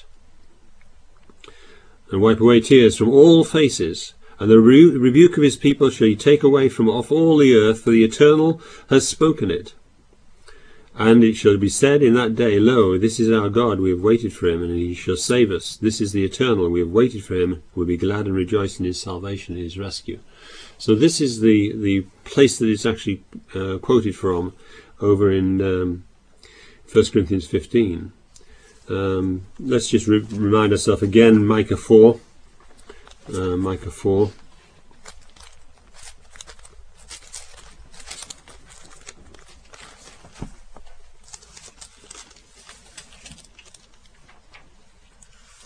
And wipe away tears from all faces. And the rebuke of his people shall he take away from off all the earth, for the Eternal has spoken it. And it shall be said in that day, Lo, this is our God, we have waited for him, and he shall save us. This is the Eternal, we have waited for him, we'll be glad and rejoice in his salvation and his rescue. So this is the place that it's actually quoted from over in 1 Corinthians 15. Let's just remind ourselves again, Micah 4. Micah 4.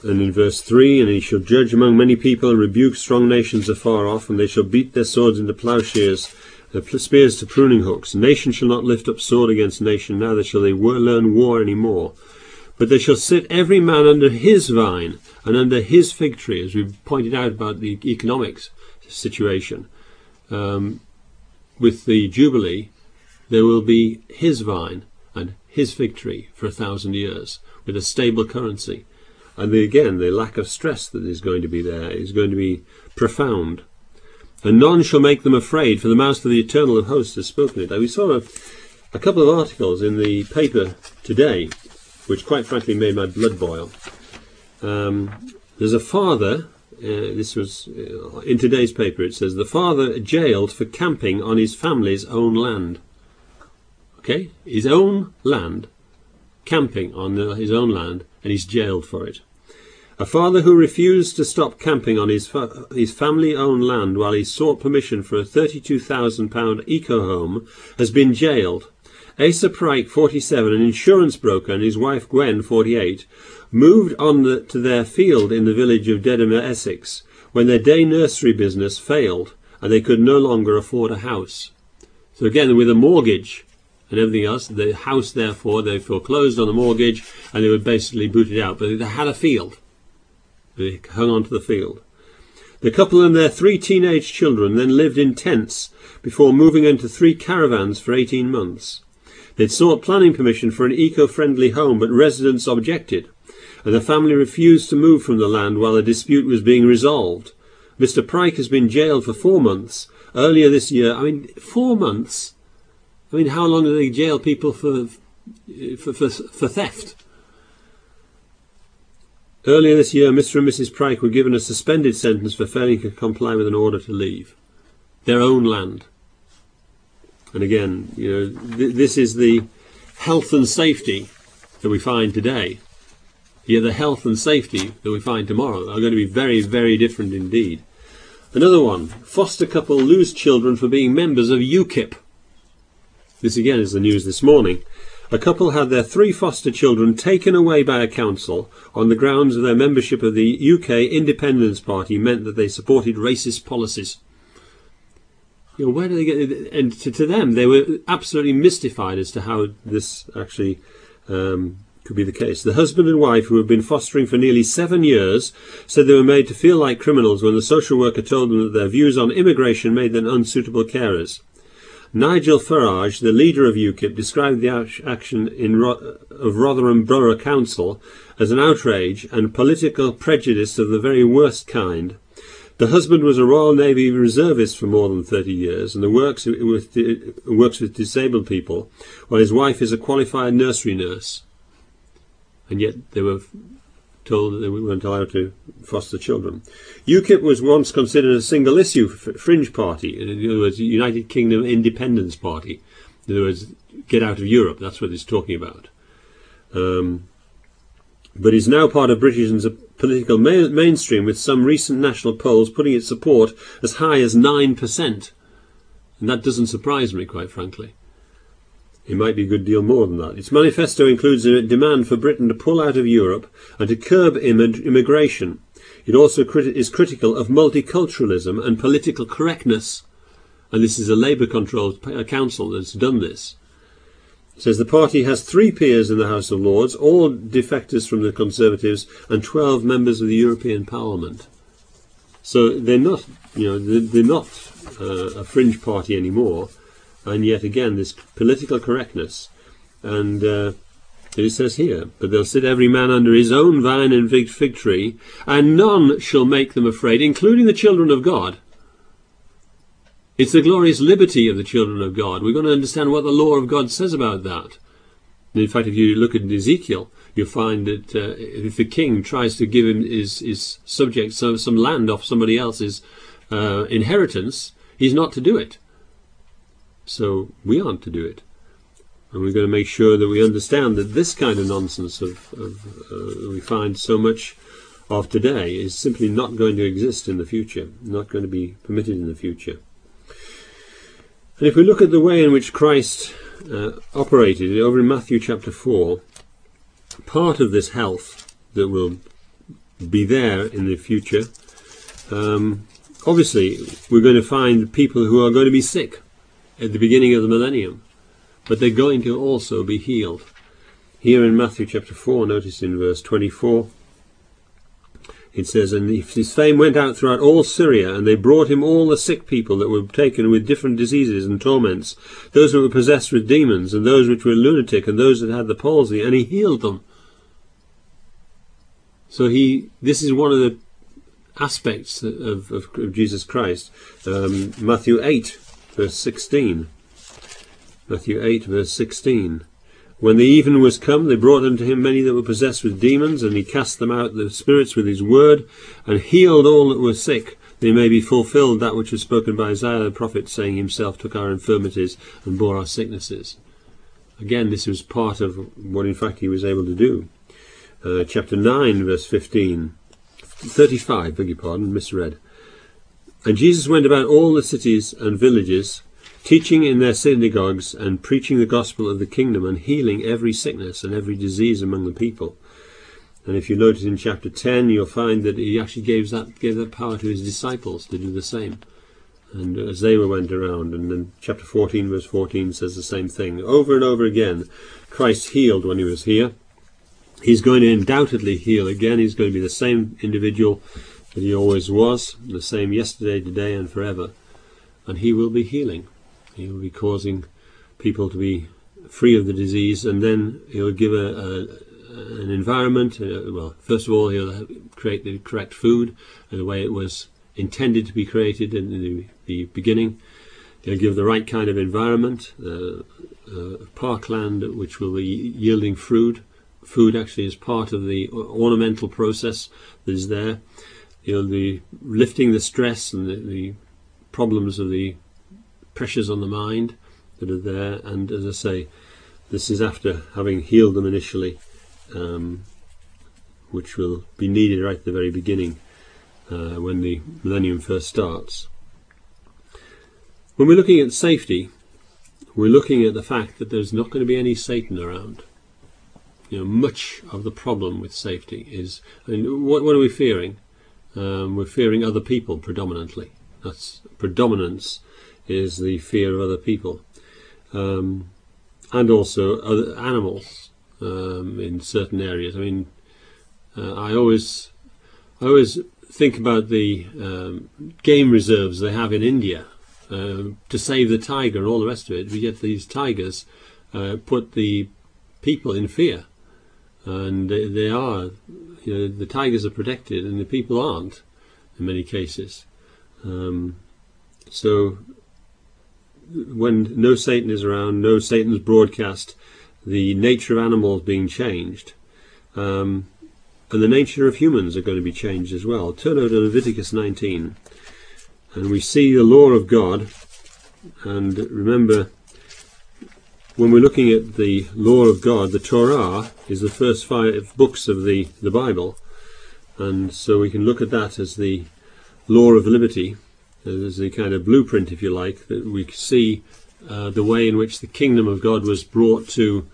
And in verse 3, and he shall judge among many people, and rebuke strong nations afar off, and they shall beat their swords into plowshares, their spears to pruning hooks. Nation shall not lift up sword against nation, neither shall they learn war any more. But they shall sit every man under his vine, and under his fig tree, as we've pointed out about the economics situation. With the Jubilee, there will be his vine and his fig tree for 1,000 years, with a stable currency. And again, the lack of stress that is going to be there is going to be profound. And none shall make them afraid, for the mouth of the Eternal of Hosts has spoken it. Now, we saw a couple of articles in the paper today, which quite frankly made my blood boil. There's a father, this was in today's paper, it says, the father jailed for camping on his family's own land. Okay, his own land, camping on his own land, and he's jailed for it. A father who refused to stop camping on his family-owned land while he sought permission for a £32,000 eco-home has been jailed. Asa Pryke, 47, an insurance broker, and his wife Gwen, 48, moved on to their field in the village of Dedham, Essex, when their day nursery business failed and they could no longer afford a house. So again, with a mortgage and everything else, the house, therefore, they foreclosed on the mortgage and they were basically booted out. But they had a field. They hung on to the field. The couple and their 3 teenage children then lived in tents before moving into 3 caravans for 18 months. They'd sought planning permission for an eco-friendly home, but residents objected, and the family refused to move from the land while the dispute was being resolved. Mr. Pryke has been jailed for 4 months. Earlier this year, 4 months? How long do they jail people for theft? Earlier this year, Mr. and Mrs. Pryke were given a suspended sentence for failing to comply with an order to leave their own land. And again, this is the health and safety that we find today. Yet the health and safety that we find tomorrow are going to be very, very different indeed. Another one, foster couple lose children for being members of UKIP. This again is the news this morning. A couple had their 3 foster children taken away by a council on the grounds of their membership of the UK Independence Party meant that they supported racist policies. Where do they get it? And to them, they were absolutely mystified as to how this actually could be the case. The husband and wife, who had been fostering for nearly 7 years, said they were made to feel like criminals when the social worker told them that their views on immigration made them unsuitable carers. Nigel Farage, the leader of UKIP, described the action of Rotherham Borough Council as an outrage and political prejudice of the very worst kind. The husband was a Royal Navy reservist for more than 30 years and works with disabled people, while his wife is a qualified nursery nurse. And yet they were told that they weren't allowed to foster children. UKIP was once considered a single-issue fringe party. In other words, United Kingdom Independence Party. In other words, get out of Europe. That's what it's talking about. But is now part of Britain's political mainstream, with some recent national polls putting its support as high as 9%. And that doesn't surprise me, quite frankly. It might be a good deal more than that. Its manifesto includes a demand for Britain to pull out of Europe and to curb immigration. It also is critical of multiculturalism and political correctness. And this is a Labour-controlled council that's done this. It says the party has 3 peers in the House of Lords, all defectors from the Conservatives, and 12 members of the European Parliament. So they're not, they're not a fringe party anymore. And yet again, this political correctness. And it says here, but they'll sit every man under his own vine and fig tree, and none shall make them afraid, including the children of God. It's the glorious liberty of the children of God. We're going to understand what the law of God says about that. And in fact, if you look at Ezekiel, you'll find that if the king tries to give him his subjects some land off somebody else's inheritance, he's not to do it. So we aren't to do it. And we're going to make sure that we understand that this kind of nonsense we find so much of today is simply not going to exist in the future, not going to be permitted in the future. And if we look at the way in which Christ operated over in Matthew chapter 4, part of this health that will be there in the future. Obviously, we're going to find people who are going to be sick at the beginning of the millennium, but they're going to also be healed. Here in Matthew chapter 4, notice in verse 24, it says, "And his fame went out throughout all Syria, and they brought him all the sick people that were taken with different diseases and torments, those that were possessed with demons, and those which were lunatic, and those that had the palsy, and he healed them." So this is one of the aspects of Jesus Christ. Matthew 8, verse 16. Matthew 8, verse 16. "When the even was come, they brought unto him many that were possessed with demons, and he cast them out the spirits with his word, and healed all that were sick. They may be fulfilled that which was spoken by Isaiah the prophet, saying, Himself took our infirmities and bore our sicknesses." Again, this was part of what in fact he was able to do. Chapter 9, verse 35, beg your pardon, misread. "And Jesus went about all the cities and villages, teaching in their synagogues and preaching the gospel of the kingdom and healing every sickness and every disease among the people." And if you notice in chapter 10, you'll find that he actually gave that power to his disciples to do the same. And as they went around, and then chapter 14, verse 14 says the same thing. Over and over again, Christ healed when he was here. He's going to undoubtedly heal again. He's going to be the same individual that he always was, the same yesterday, today, and forever. And he will be healing. He will be causing people to be free of the disease, and then he'll give an environment. Well, first of all, he'll create the correct food in the way it was intended to be created in the beginning. He'll give the right kind of environment, parkland which will be yielding fruit. Food actually is part of the ornamental process that is there. He'll be lifting the stress and the problems of the pressures on the mind that are there. And as I say, this is after having healed them initially, which will be needed right at the very beginning when the millennium first starts. When we're looking at safety, we're looking at the fact that there's not going to be any Satan around. Much of the problem with safety is, what are we fearing? We're fearing other people predominantly. That's predominance is the fear of other people, and also other animals in certain areas. I always think about the game reserves they have in India to save the tiger and all the rest of it. Yet these tigers put the people in fear. And they are, the tigers are protected and the people aren't in many cases. So when no Satan is around, no Satan's broadcast, the nature of animals being changed, and the nature of humans are going to be changed as well. Turn over to Leviticus 19, and we see the law of God. And remember, when we're looking at the law of God, the Torah is the first 5 books of the Bible, and so we can look at that as the law of liberty, as the kind of blueprint, if you like, that we see the way in which the kingdom of God was brought to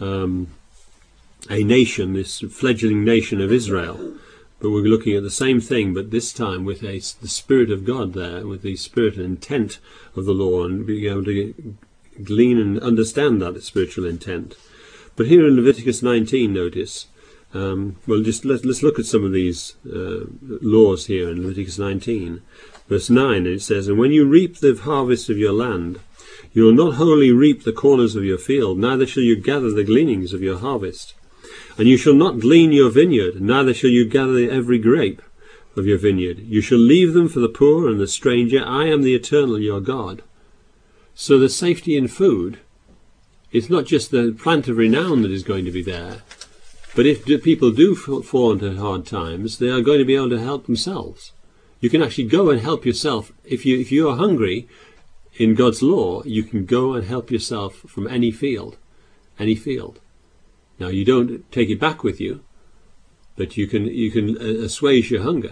a nation, this fledgling nation of Israel. But we're looking at the same thing, but this time with the Spirit of God there, with the spirit and intent of the law, and being able to glean and understand that spiritual intent. But here in Leviticus 19, notice, let's look at some of these laws here in Leviticus 19. Verse 9, and it says, "And when you reap the harvest of your land, you will not wholly reap the corners of your field, neither shall you gather the gleanings of your harvest. And you shall not glean your vineyard, neither shall you gather every grape of your vineyard. You shall leave them for the poor and the stranger. I am the Eternal your God." So the safety in food, it's not just the plant of renown that is going to be there, but if people do fall into hard times, they are going to be able to help themselves. You can actually go and help yourself. If you are hungry in God's law, you can go and help yourself from any field. Now you don't take it back with you, but you can assuage your hunger.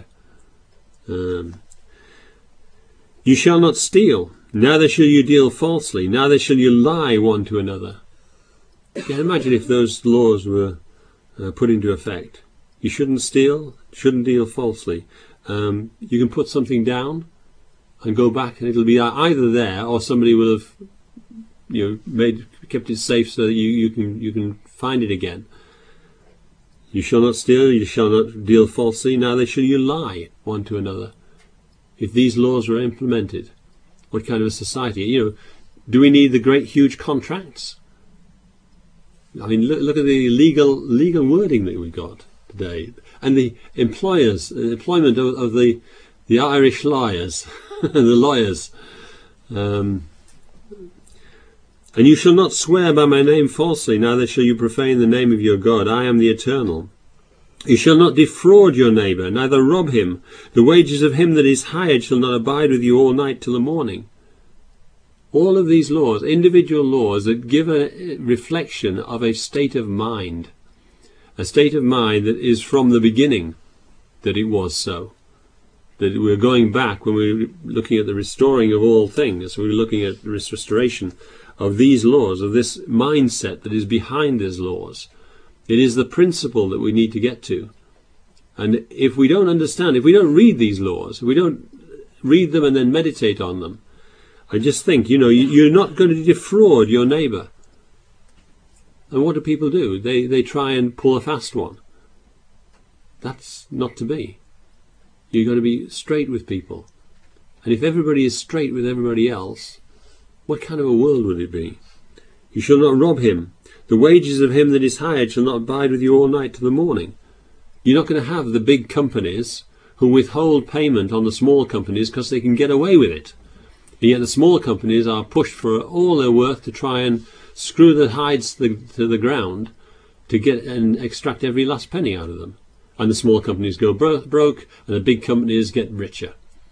You shall not steal. Neither shall you deal falsely, neither shall you lie one to another. You can imagine if those laws were put into effect. You shouldn't steal, shouldn't deal falsely. You can put something down and go back, and it'll be either there or somebody will have, kept it safe so that you can find it again. You shall not steal, you shall not deal falsely, neither shall you lie one to another. If these laws were implemented, what kind of a society? Do we need the great huge contracts? I mean, look at the legal wording that we've got today, and the employment of the Irish lawyers, the lawyers. And you shall not swear by my name falsely, neither shall you profane the name of your God. I am the Eternal. You shall not defraud your neighbour, neither rob him. The wages of him that is hired shall not abide with you all night till the morning. All of these laws, individual laws that give a reflection of a state of mind. A state of mind that is from the beginning that it was so. That we're going back when we're looking at the restoring of all things. We're looking at the restoration of these laws, of this mindset that is behind these laws. It is the principle that we need to get to. And if we don't understand, if we don't read these laws, if we don't read them and then meditate on them, I just think, you're not going to defraud your neighbour. And what do people do? They try and pull a fast one. That's not to be. You're going to be straight with people. And if everybody is straight with everybody else, what kind of a world would it be? You shall not rob him. The wages of him that is hired shall not abide with you all night to the morning. You're not going to have the big companies who withhold payment on the small companies because they can get away with it. And yet the small companies are pushed for all their worth to try and screw the hides to the ground to get and extract every last penny out of them. And the small companies go broke and the big companies get richer.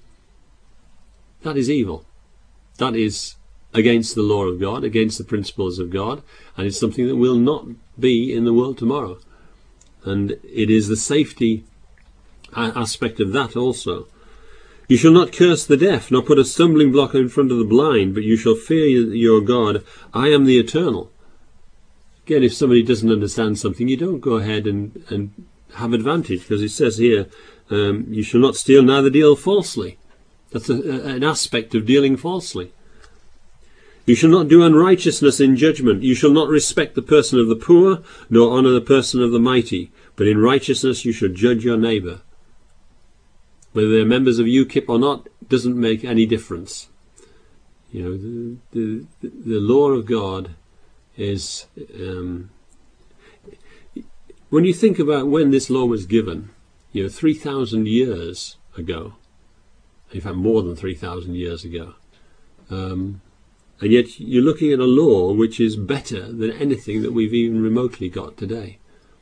That is evil. That is against the law of God, against the principles of God, and it's something that will not be in the world tomorrow. And it is the safety aspect of that also. You shall not curse the deaf, nor put a stumbling block in front of the blind, but you shall fear your God. I am the Eternal. Again, if somebody doesn't understand something, you don't go ahead and have advantage, because it says here, you shall not steal, neither deal falsely. That's an aspect of dealing falsely. You shall not do unrighteousness in judgment. You shall not respect the person of the poor, nor honour the person of the mighty. But in righteousness you shall judge your neighbour. Whether they're members of UKIP or not doesn't make any difference. The law of God is... when you think about when this law was given, 3,000 years ago, in fact more than 3,000 years ago, and yet you're looking at a law which is better than anything that we've even remotely got today.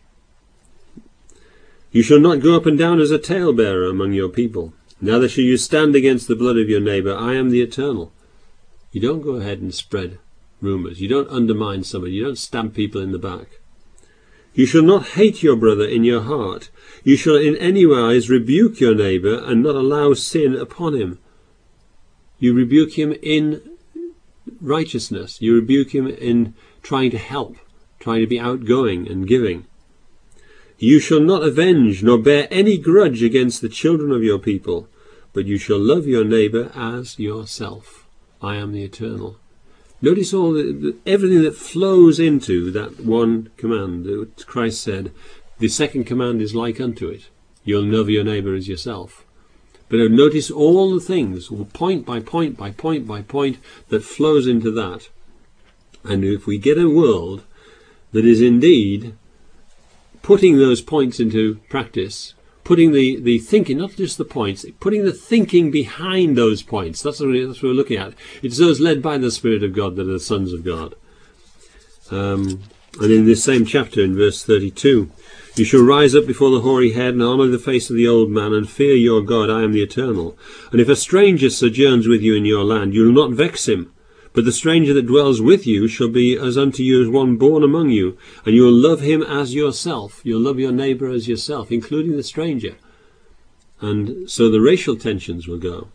You shall not go up and down as a talebearer among your people. Neither shall you stand against the blood of your neighbour. I am the Eternal. You don't go ahead and spread rumours. You don't undermine somebody. You don't stab people in the back. You shall not hate your brother in your heart. You shall in any wise rebuke your neighbour and not allow sin upon him. You rebuke him in righteousness. You rebuke him in trying to help, trying to be outgoing and giving. You shall not avenge nor bear any grudge against the children of your people, but you shall love your neighbour as yourself. I am the Eternal. Notice everything that flows into that one command. Christ said, the second command is like unto it. You'll love your neighbour as yourself. But notice all the things, point by point by point by point, that flows into that. And if we get a world that is indeed putting those points into practice, putting the thinking, not just the points, putting the thinking behind those points, that's what we're looking at. It's those led by the Spirit of God that are the sons of God. And in this same chapter, in verse 32, you shall rise up before the hoary head and honour the face of the old man and fear your God. I am the Eternal. And if a stranger sojourns with you in your land, you will not vex him. But the stranger that dwells with you shall be as unto you as one born among you, and you will love him as yourself. You'll love your neighbour as yourself, including the stranger. And so the racial tensions will go.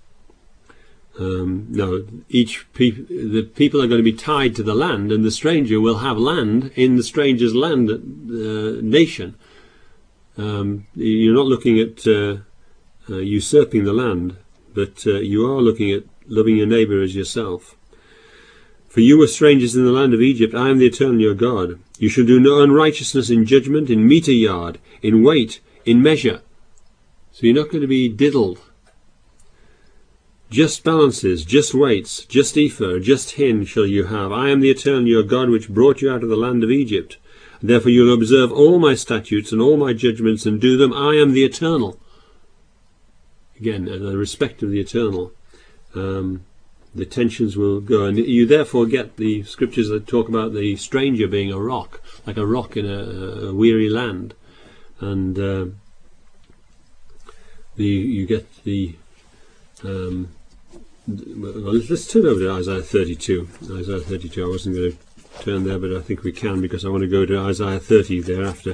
No, the people are going to be tied to the land, and the stranger will have land in the stranger's land nation. You're not looking at usurping the land, but you are looking at loving your neighbour as yourself. For you were strangers in the land of Egypt. I am the eternal your God. You shall do no unrighteousness in judgment, in meter yard, in weight, in measure. So you're not going to be diddled. Just balances, just weights, just ephah, just hin shall you have. I am the eternal your God, which brought you out of the land of Egypt. Therefore you'll observe all my statutes and all my judgments and do them. I am the eternal. Again, the respect of the eternal. The tensions will go. And you therefore get the scriptures that talk about the stranger being a rock, like a rock in a weary land. And you get the... well, let's turn over to Isaiah 32. Isaiah 32, I wasn't going to turn there, but I think we can because I want to go to Isaiah 30 thereafter.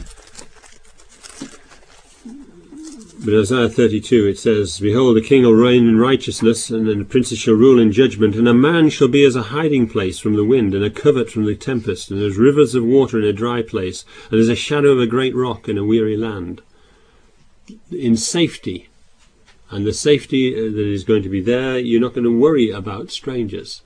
But Isaiah 32, it says, Behold, the king will reign in righteousness, and the princes shall rule in judgment, and a man shall be as a hiding place from the wind, and a covert from the tempest, and as rivers of water in a dry place, and as a shadow of a great rock in a weary land. In safety. And the safety that is going to be there, you're not going to worry about strangers.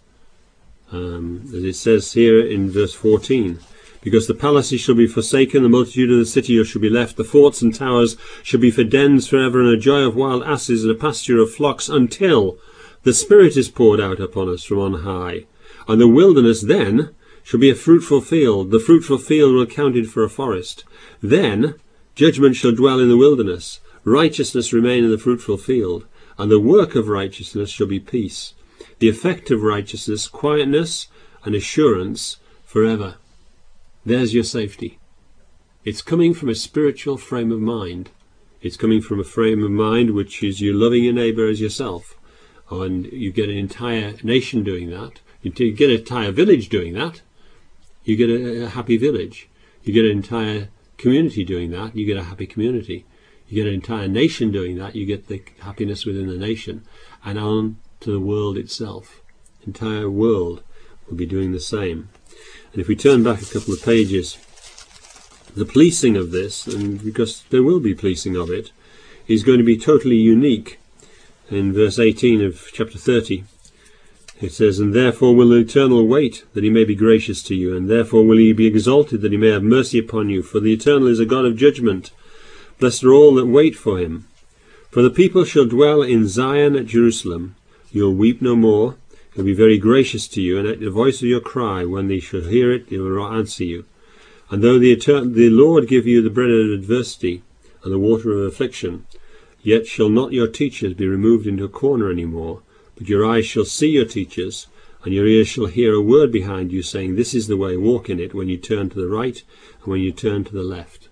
As it says here in verse 14, because the palaces shall be forsaken, the multitude of the city shall be left, the forts and towers shall be for dens forever, and a joy of wild asses and a pasture of flocks, until the Spirit is poured out upon us from on high. And the wilderness then shall be a fruitful field, the fruitful field will counted for a forest. Then judgment shall dwell in the wilderness, righteousness remain in the fruitful field, and the work of righteousness shall be peace. The effect of righteousness, quietness and assurance forever. There's your safety. It's coming from a spiritual frame of mind. It's coming from a frame of mind which is you loving your neighbour as yourself. And you get an entire nation doing that. You get an entire village doing that. You get a happy village. You get an entire community doing that. You get a happy community. You get an entire nation doing that, you get the happiness within the nation, and on to the world itself. The entire world will be doing the same. And if we turn back a couple of pages, the policing of this, and because there will be policing of it, is going to be totally unique. In verse 18 of chapter 30, it says, And therefore will the Eternal wait, that he may be gracious to you, and therefore will he be exalted, that he may have mercy upon you. For the Eternal is a God of judgment. Blessed are all that wait for him. For the people shall dwell in Zion at Jerusalem. You'll weep no more. He'll be very gracious to you, and at the voice of your cry, when they shall hear it, he will answer you. And though the Lord give you the bread of adversity and the water of affliction, yet shall not your teachers be removed into a corner any more, but your eyes shall see your teachers, and your ears shall hear a word behind you, saying, This is the way, walk in it, when you turn to the right and when you turn to the left.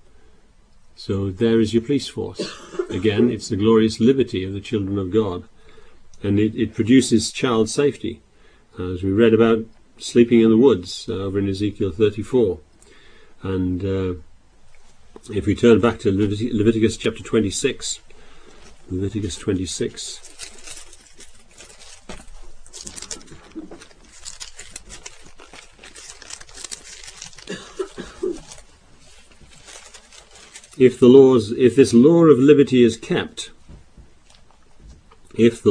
So there is your police force. Again, it's the glorious liberty of the children of God. And it produces child safety. As we read about sleeping in the woods over in Ezekiel 34. And if we turn back to Leviticus chapter 26. Leviticus 26. If this law of liberty is kept, then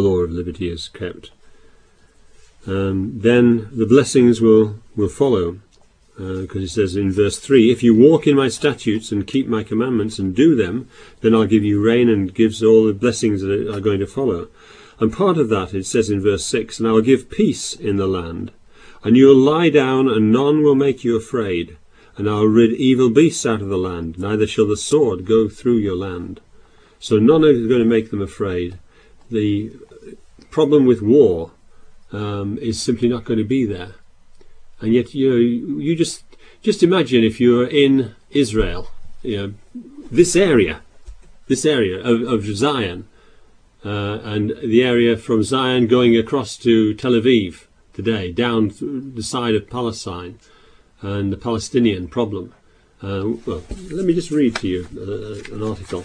the blessings will follow. Because it says in verse 3, If you walk in my statutes and keep my commandments and do them, then I'll give you rain and gives all the blessings that are going to follow. And part of that, it says in verse 6, And I will give peace in the land, and you will lie down, and none will make you afraid. And I'll rid evil beasts out of the land, neither shall the sword go through your land. So none are going to make them afraid. The problem with war is simply not going to be there. And yet, you just imagine if you were in Israel, this area of Zion, and the area from Zion going across to Tel Aviv today, down the side of Palestine, and the Palestinian problem. Well, let me just read to you an article.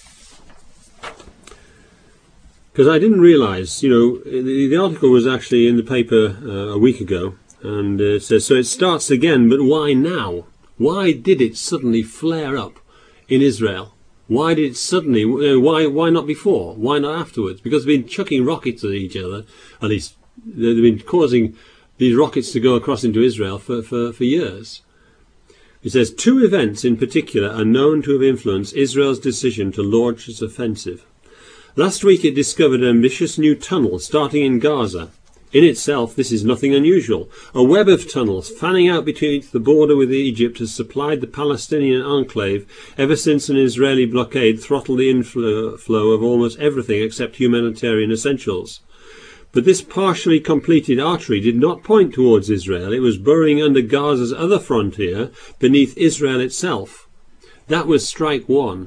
Because I didn't realise, the article was actually in the paper a week ago, and it says, so it starts again, but why now? Why did it suddenly flare up in Israel? Why did it suddenly, why not before? Why not afterwards? Because they've been chucking rockets at each other, at least they've been causing these rockets to go across into Israel for years. It says, 2 events in particular are known to have influenced Israel's decision to launch its offensive. Last week it discovered an ambitious new tunnel starting in Gaza. In itself, this is nothing unusual. A web of tunnels fanning out between the border with Egypt has supplied the Palestinian enclave ever since an Israeli blockade throttled the inflow of almost everything except humanitarian essentials. But this partially completed artery did not point towards Israel. It was burrowing under Gaza's other frontier, beneath Israel itself. That was strike 1.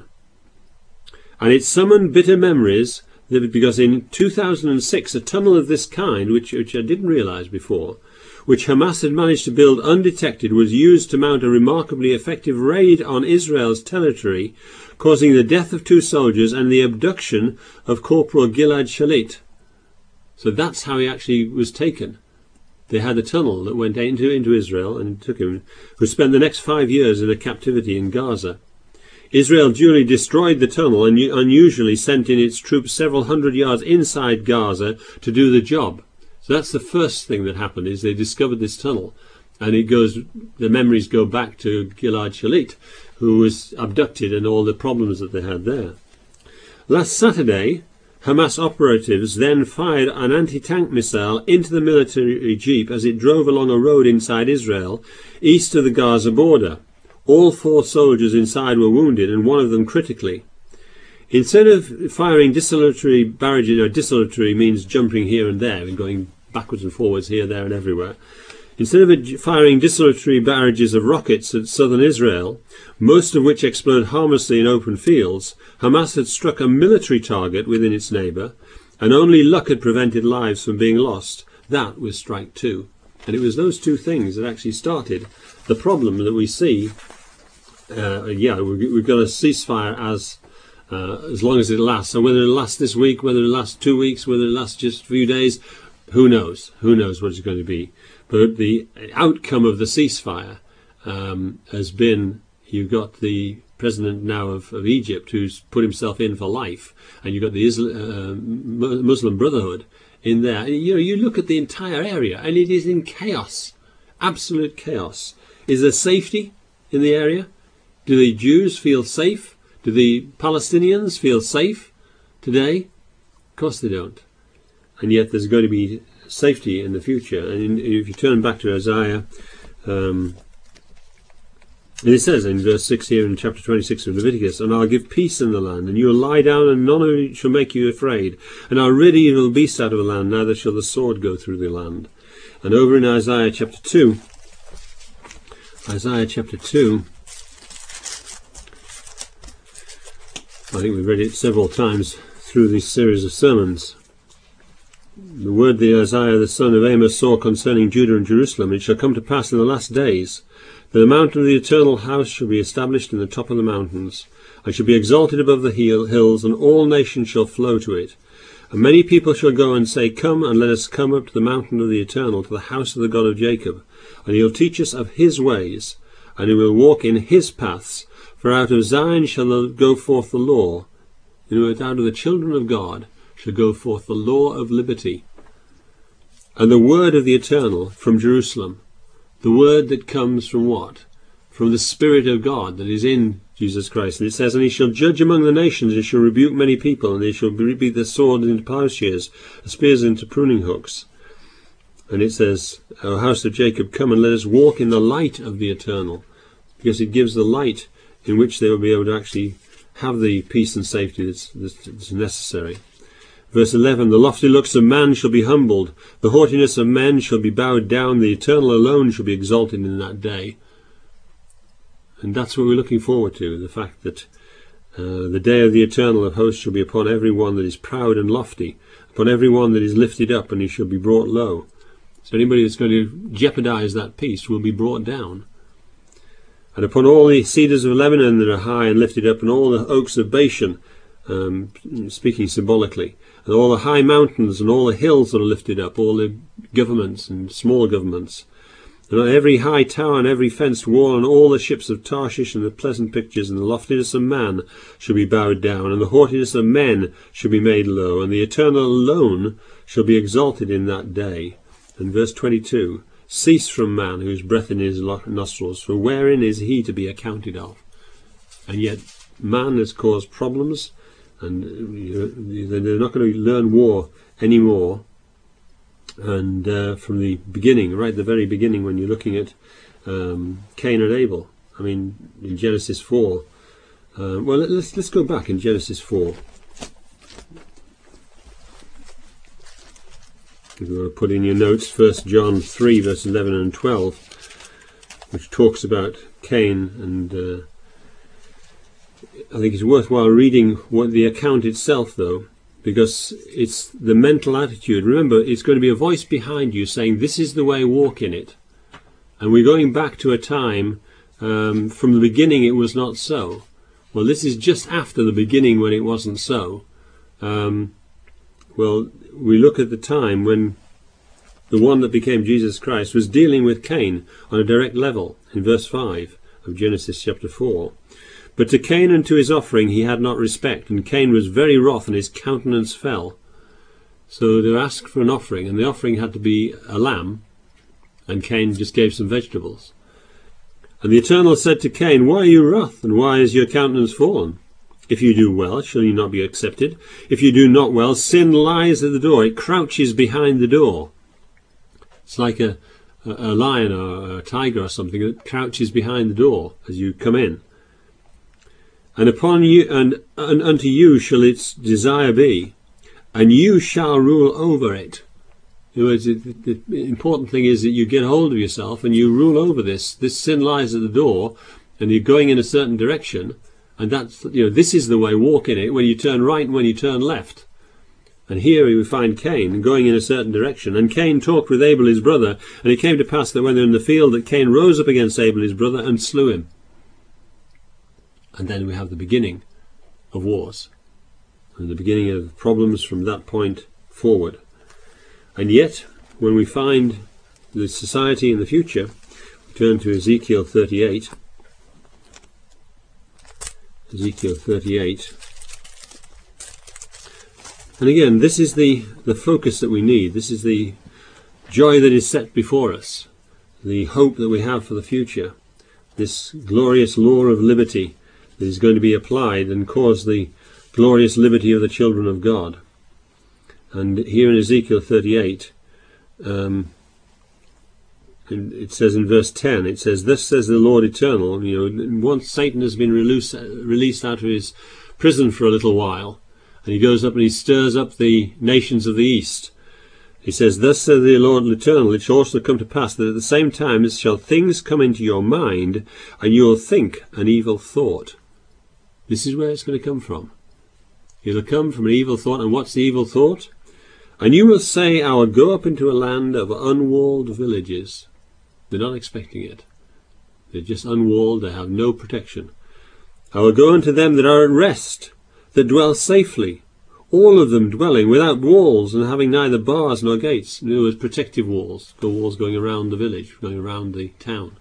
And it summoned bitter memories, because in 2006 a tunnel of this kind, which I didn't realise before, which Hamas had managed to build undetected, was used to mount a remarkably effective raid on Israel's territory, causing the death of 2 soldiers and the abduction of Corporal Gilad Shalit. So that's how he actually was taken. They had a tunnel that went into Israel and took him, who spent the next 5 years in a captivity in Gaza. Israel duly destroyed the tunnel and unusually sent in its troops several hundred yards inside Gaza to do the job. So that's the first thing that happened, is they discovered this tunnel. And the memories go back to Gilad Shalit, who was abducted, and all the problems that they had there. Last Saturday, Hamas operatives then fired an anti-tank missile into the military jeep as it drove along a road inside Israel, east of the Gaza border. All 4 soldiers inside were wounded, and one of them critically. Instead of firing desultory barrages, desultory means jumping here and there and going backwards and forwards here, there and everywhere. Instead of firing desultory barrages of rockets at southern Israel, most of which explode harmlessly in open fields, Hamas had struck a military target within its neighbour, and only luck had prevented lives from being lost. That was strike 2. And it was those 2 things that actually started the problem that we see. We've got a ceasefire as long as it lasts. So whether it lasts this week, whether it lasts 2 weeks, whether it lasts just a few days, who knows? Who knows what it's going to be? But the outcome of the ceasefire has been, you've got the president now of Egypt who's put himself in for life, and you've got the Muslim Brotherhood in there. You look at the entire area and it is in chaos, absolute chaos. Is there safety in the area? Do the Jews feel safe? Do the Palestinians feel safe today? Of course they don't. And yet there's going to be safety in the future. And if you turn back to Isaiah, and it says in verse 6 here in chapter 26 of Leviticus, "And I'll give peace in the land, and you will lie down, and none of it shall make you afraid. And I'll rid evil beasts out of the land, neither shall the sword go through the land." And over in Isaiah chapter 2, I think we've read it several times through this series of sermons. The word that Isaiah the son of Amos saw concerning Judah and Jerusalem: "It shall come to pass in the last days that the mountain of the eternal house shall be established in the top of the mountains, and shall be exalted above the hills, and all nations shall flow to it. And many people shall go and say, Come, and let us come up to the mountain of the eternal, to the house of the God of Jacob. And he will teach us of his ways, and we will walk in his paths. For out of Zion shall go forth the law." Out of the children of God shall go forth the law of liberty. And the word of the eternal from Jerusalem. The word that comes from what? From the Spirit of God that is in Jesus Christ. And it says, "And he shall judge among the nations, and shall rebuke many people, and they shall beat the sword into plowshares, the spears into pruning hooks." And it says, "O house of Jacob, come and let us walk in the light of the eternal," because it gives the light in which they will be able to actually have the peace and safety that's necessary. Verse 11, "The lofty looks of man shall be humbled, the haughtiness of men shall be bowed down, the eternal alone shall be exalted in that day." And that's what we're looking forward to, the fact that the day of the eternal of hosts shall be upon every one that is proud and lofty, upon every one that is lifted up, and he shall be brought low. So anybody that's going to jeopardize that peace will be brought down. "And upon all the cedars of Lebanon that are high and lifted up, and all the oaks of Bashan," speaking symbolically, "and all the high mountains and all the hills that are lifted up, all the governments and small governments, And on every high tower and every fenced wall and all the ships of Tarshish and the pleasant pictures and the loftiness of man shall be bowed down, and the haughtiness of men shall be made low, and the Eternal alone shall be exalted in that day. And verse 22, cease from man whose breath in his nostrils, for wherein is he to be accounted of? And yet man has caused problems, and they're not going to learn war anymore. And from the beginning, right at the very beginning, when you're looking at Cain and Abel, I mean, in Genesis 4, well, let's go back in Genesis 4. If you want to put in your notes, 1 John 3, verse 11 and 12, which talks about Cain, and I think it's worthwhile reading what the account itself, though, because it's the mental attitude. Remember, it's going to be a voice behind you saying, this is the way, walk in it. And we're going back to a time, from the beginning it was not so. Well, this is just after the beginning when it wasn't so. Well, we look at the time when the one that became Jesus Christ was dealing with Cain on a direct level, in verse 5 of Genesis chapter 4. But to Cain and to his offering he had not respect, and Cain was very wroth, and his countenance fell. So they asked for an offering, and the offering had to be a lamb, and Cain just gave some vegetables. And the Eternal said to Cain, why are you wroth, and why is your countenance fallen? If you do well, shall you not be accepted? If you do not well, sin lies at the door, it crouches behind the door. It's like a lion or a tiger or something that crouches behind the door as you come in. And upon you and unto you shall its desire be, and you shall rule over it. In other words, the important thing is that you get hold of yourself and you rule over this. This sin lies at the door, and you're going in a certain direction, and that's, this is the way, walk in it, when you turn right and when you turn left. And here we find Cain going in a certain direction. And Cain talked with Abel his brother, and it came to pass that when they were in the field, that Cain rose up against Abel his brother and slew him. And then we have the beginning of wars, and the beginning of problems from that point forward. And yet, when we find the society in the future, we turn to Ezekiel 38. Ezekiel 38. And again, this is the focus that we need. This is the joy that is set before us, the hope that we have for the future, this glorious law of liberty that is going to be applied and cause the glorious liberty of the children of God. And here in Ezekiel 38, it says in verse 10, it says, thus says the Lord Eternal. Once Satan has been released out of his prison for a little while, and he goes up and he stirs up the nations of the east. He says, thus says the Lord Eternal, it shall also come to pass that at the same time shall things come into your mind, and you will think an evil thought. This is where it's going to come from. It'll come from an evil thought. And what's the evil thought? And you will say, I will go up into a land of unwalled villages. They're not expecting it. They're just unwalled. They have no protection. I will go unto them that are at rest, that dwell safely, all of them dwelling without walls and having neither bars nor gates. In other words, protective walls. The walls going around the village, going around the town.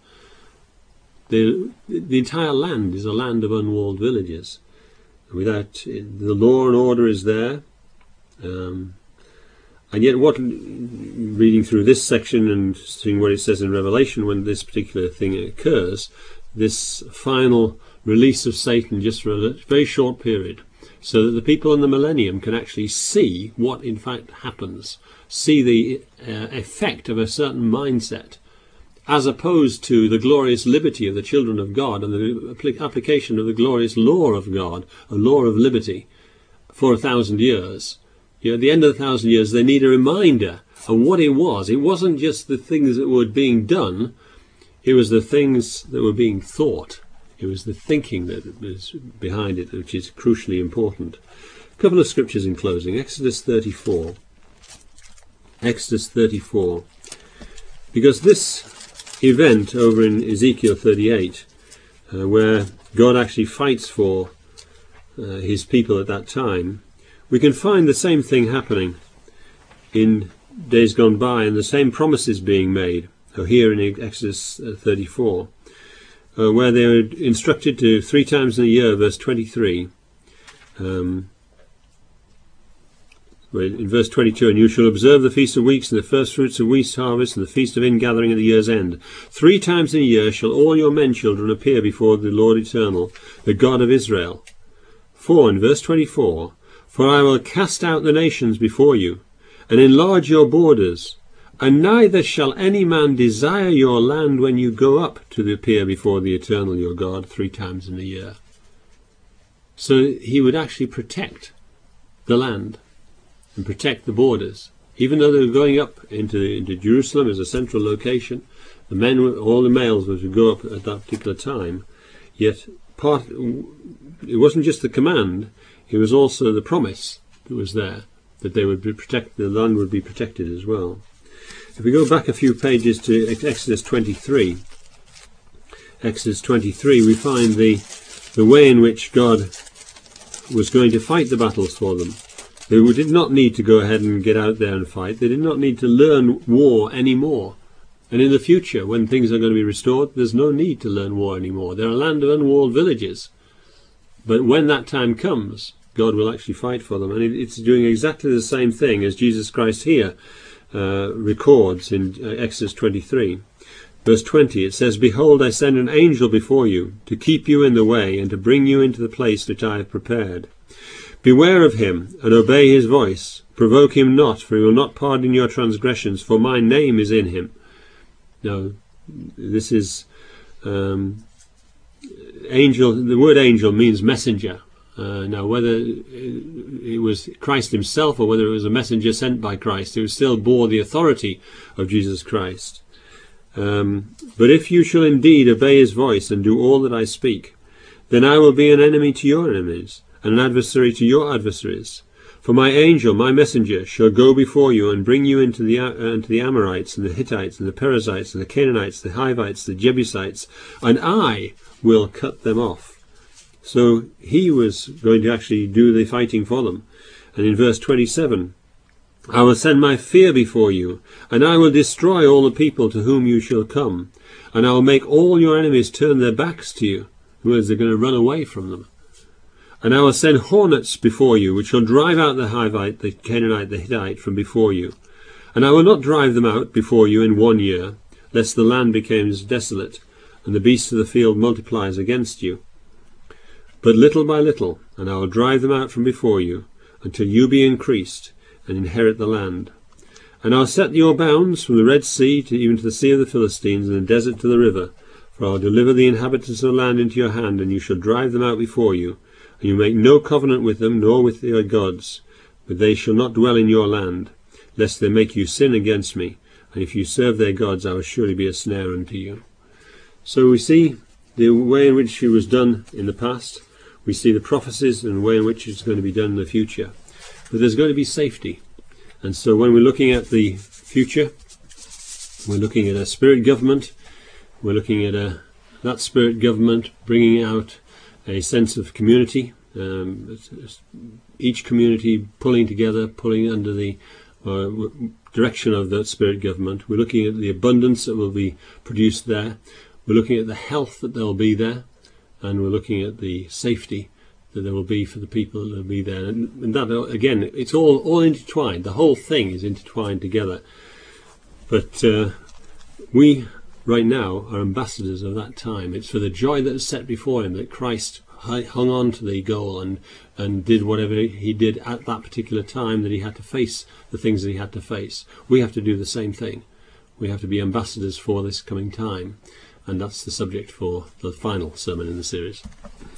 The entire land is a land of unwalled villages. Without the law and order is there, and yet, reading through this section and seeing what it says in Revelation, when this particular thing occurs, this final release of Satan just for a very short period, so that the people in the millennium can actually see what in fact happens, see the effect of a certain mindset, as opposed to the glorious liberty of the children of God and the application of the glorious law of God, a law of liberty, for 1,000 years. At the end of the 1,000 years, they need a reminder of what it was. It wasn't just the things that were being done, it was the things that were being thought. It was the thinking that was behind it, which is crucially important. A couple of scriptures in closing. Exodus 34. Exodus 34. Because this event over in Ezekiel 38, where God actually fights for his people at that time, we can find the same thing happening in days gone by, and the same promises being made. here in Exodus 34, where they were instructed to 3 times in a year, verse 23. In verse 22, and you shall observe the Feast of Weeks, and the first fruits of wheat harvest, and the Feast of Ingathering at the year's end. 3 times in a year shall all your men children appear before the Lord Eternal, the God of Israel. 4, in verse 24, for I will cast out the nations before you, and enlarge your borders, and neither shall any man desire your land when you go up to appear before the Eternal your God 3 times in a year. So he would actually protect the land and protect the borders. Even though they were going up into Jerusalem as a central location, the men, all the males were to go up at that particular time, yet it wasn't just the command, it was also the promise that was there, that they would be protected, the land would be protected as well. If we go back a few pages to Exodus 23, we find the way in which God was going to fight the battles for them. They did not need to go ahead and get out there and fight. They did not need to learn war anymore. And in the future, when things are going to be restored, there's no need to learn war anymore. They're a land of unwalled villages. But when that time comes, God will actually fight for them. And it's doing exactly the same thing as Jesus Christ here records in Exodus 23. Verse 20, it says, behold, I send an angel before you to keep you in the way and to bring you into the place which I have prepared. Beware of him, and obey his voice. Provoke him not, for he will not pardon your transgressions, for my name is in him. Now, this is angel. The word angel means messenger. Now, whether it was Christ himself or whether it was a messenger sent by Christ, it still bore the authority of Jesus Christ. But if you shall indeed obey his voice and do all that I speak, then I will be an enemy to your enemies, and an adversary to your adversaries. For my angel, my messenger, shall go before you and bring you into the Amorites and the Hittites and the Perizzites and the Canaanites, the Hivites, the Jebusites, and I will cut them off. So he was going to actually do the fighting for them. And in verse 27, I will send my fear before you, and I will destroy all the people to whom you shall come, and I will make all your enemies turn their backs to you. In other words, they're going to run away from them. And I will send hornets before you, which shall drive out the Hivite, the Canaanite, the Hittite from before you. And I will not drive them out before you in 1 year, lest the land becomes desolate, and the beasts of the field multiplies against you. But little by little, and I will drive them out from before you, until you be increased, and inherit the land. And I will set your bounds from the Red Sea even to the Sea of the Philistines, and the desert to the river. For I will deliver the inhabitants of the land into your hand, and you shall drive them out before you. And you make no covenant with them, nor with their gods, but they shall not dwell in your land, lest they make you sin against me. And if you serve their gods, I will surely be a snare unto you. So we see the way in which it was done in the past. We see the prophecies and the way in which it's going to be done in the future. But there's going to be safety. And so when we're looking at the future, we're looking at a spirit government. We're looking at that spirit government bringing out a sense of community, each community pulling together, pulling under the direction of that spirit government. We're looking at the abundance that will be produced there. We're looking at the health that there will be there, and we're looking at the safety that there will be for the people that will be there. And that, again, it's all intertwined. The whole thing is intertwined together. But we right now are ambassadors of that time. It's for the joy that is set before him that Christ hung on to the goal and did whatever he did at that particular time, that he had to face the things that he had to face. We have to do the same thing. We have to be ambassadors for this coming time. And that's the subject for the final sermon in the series.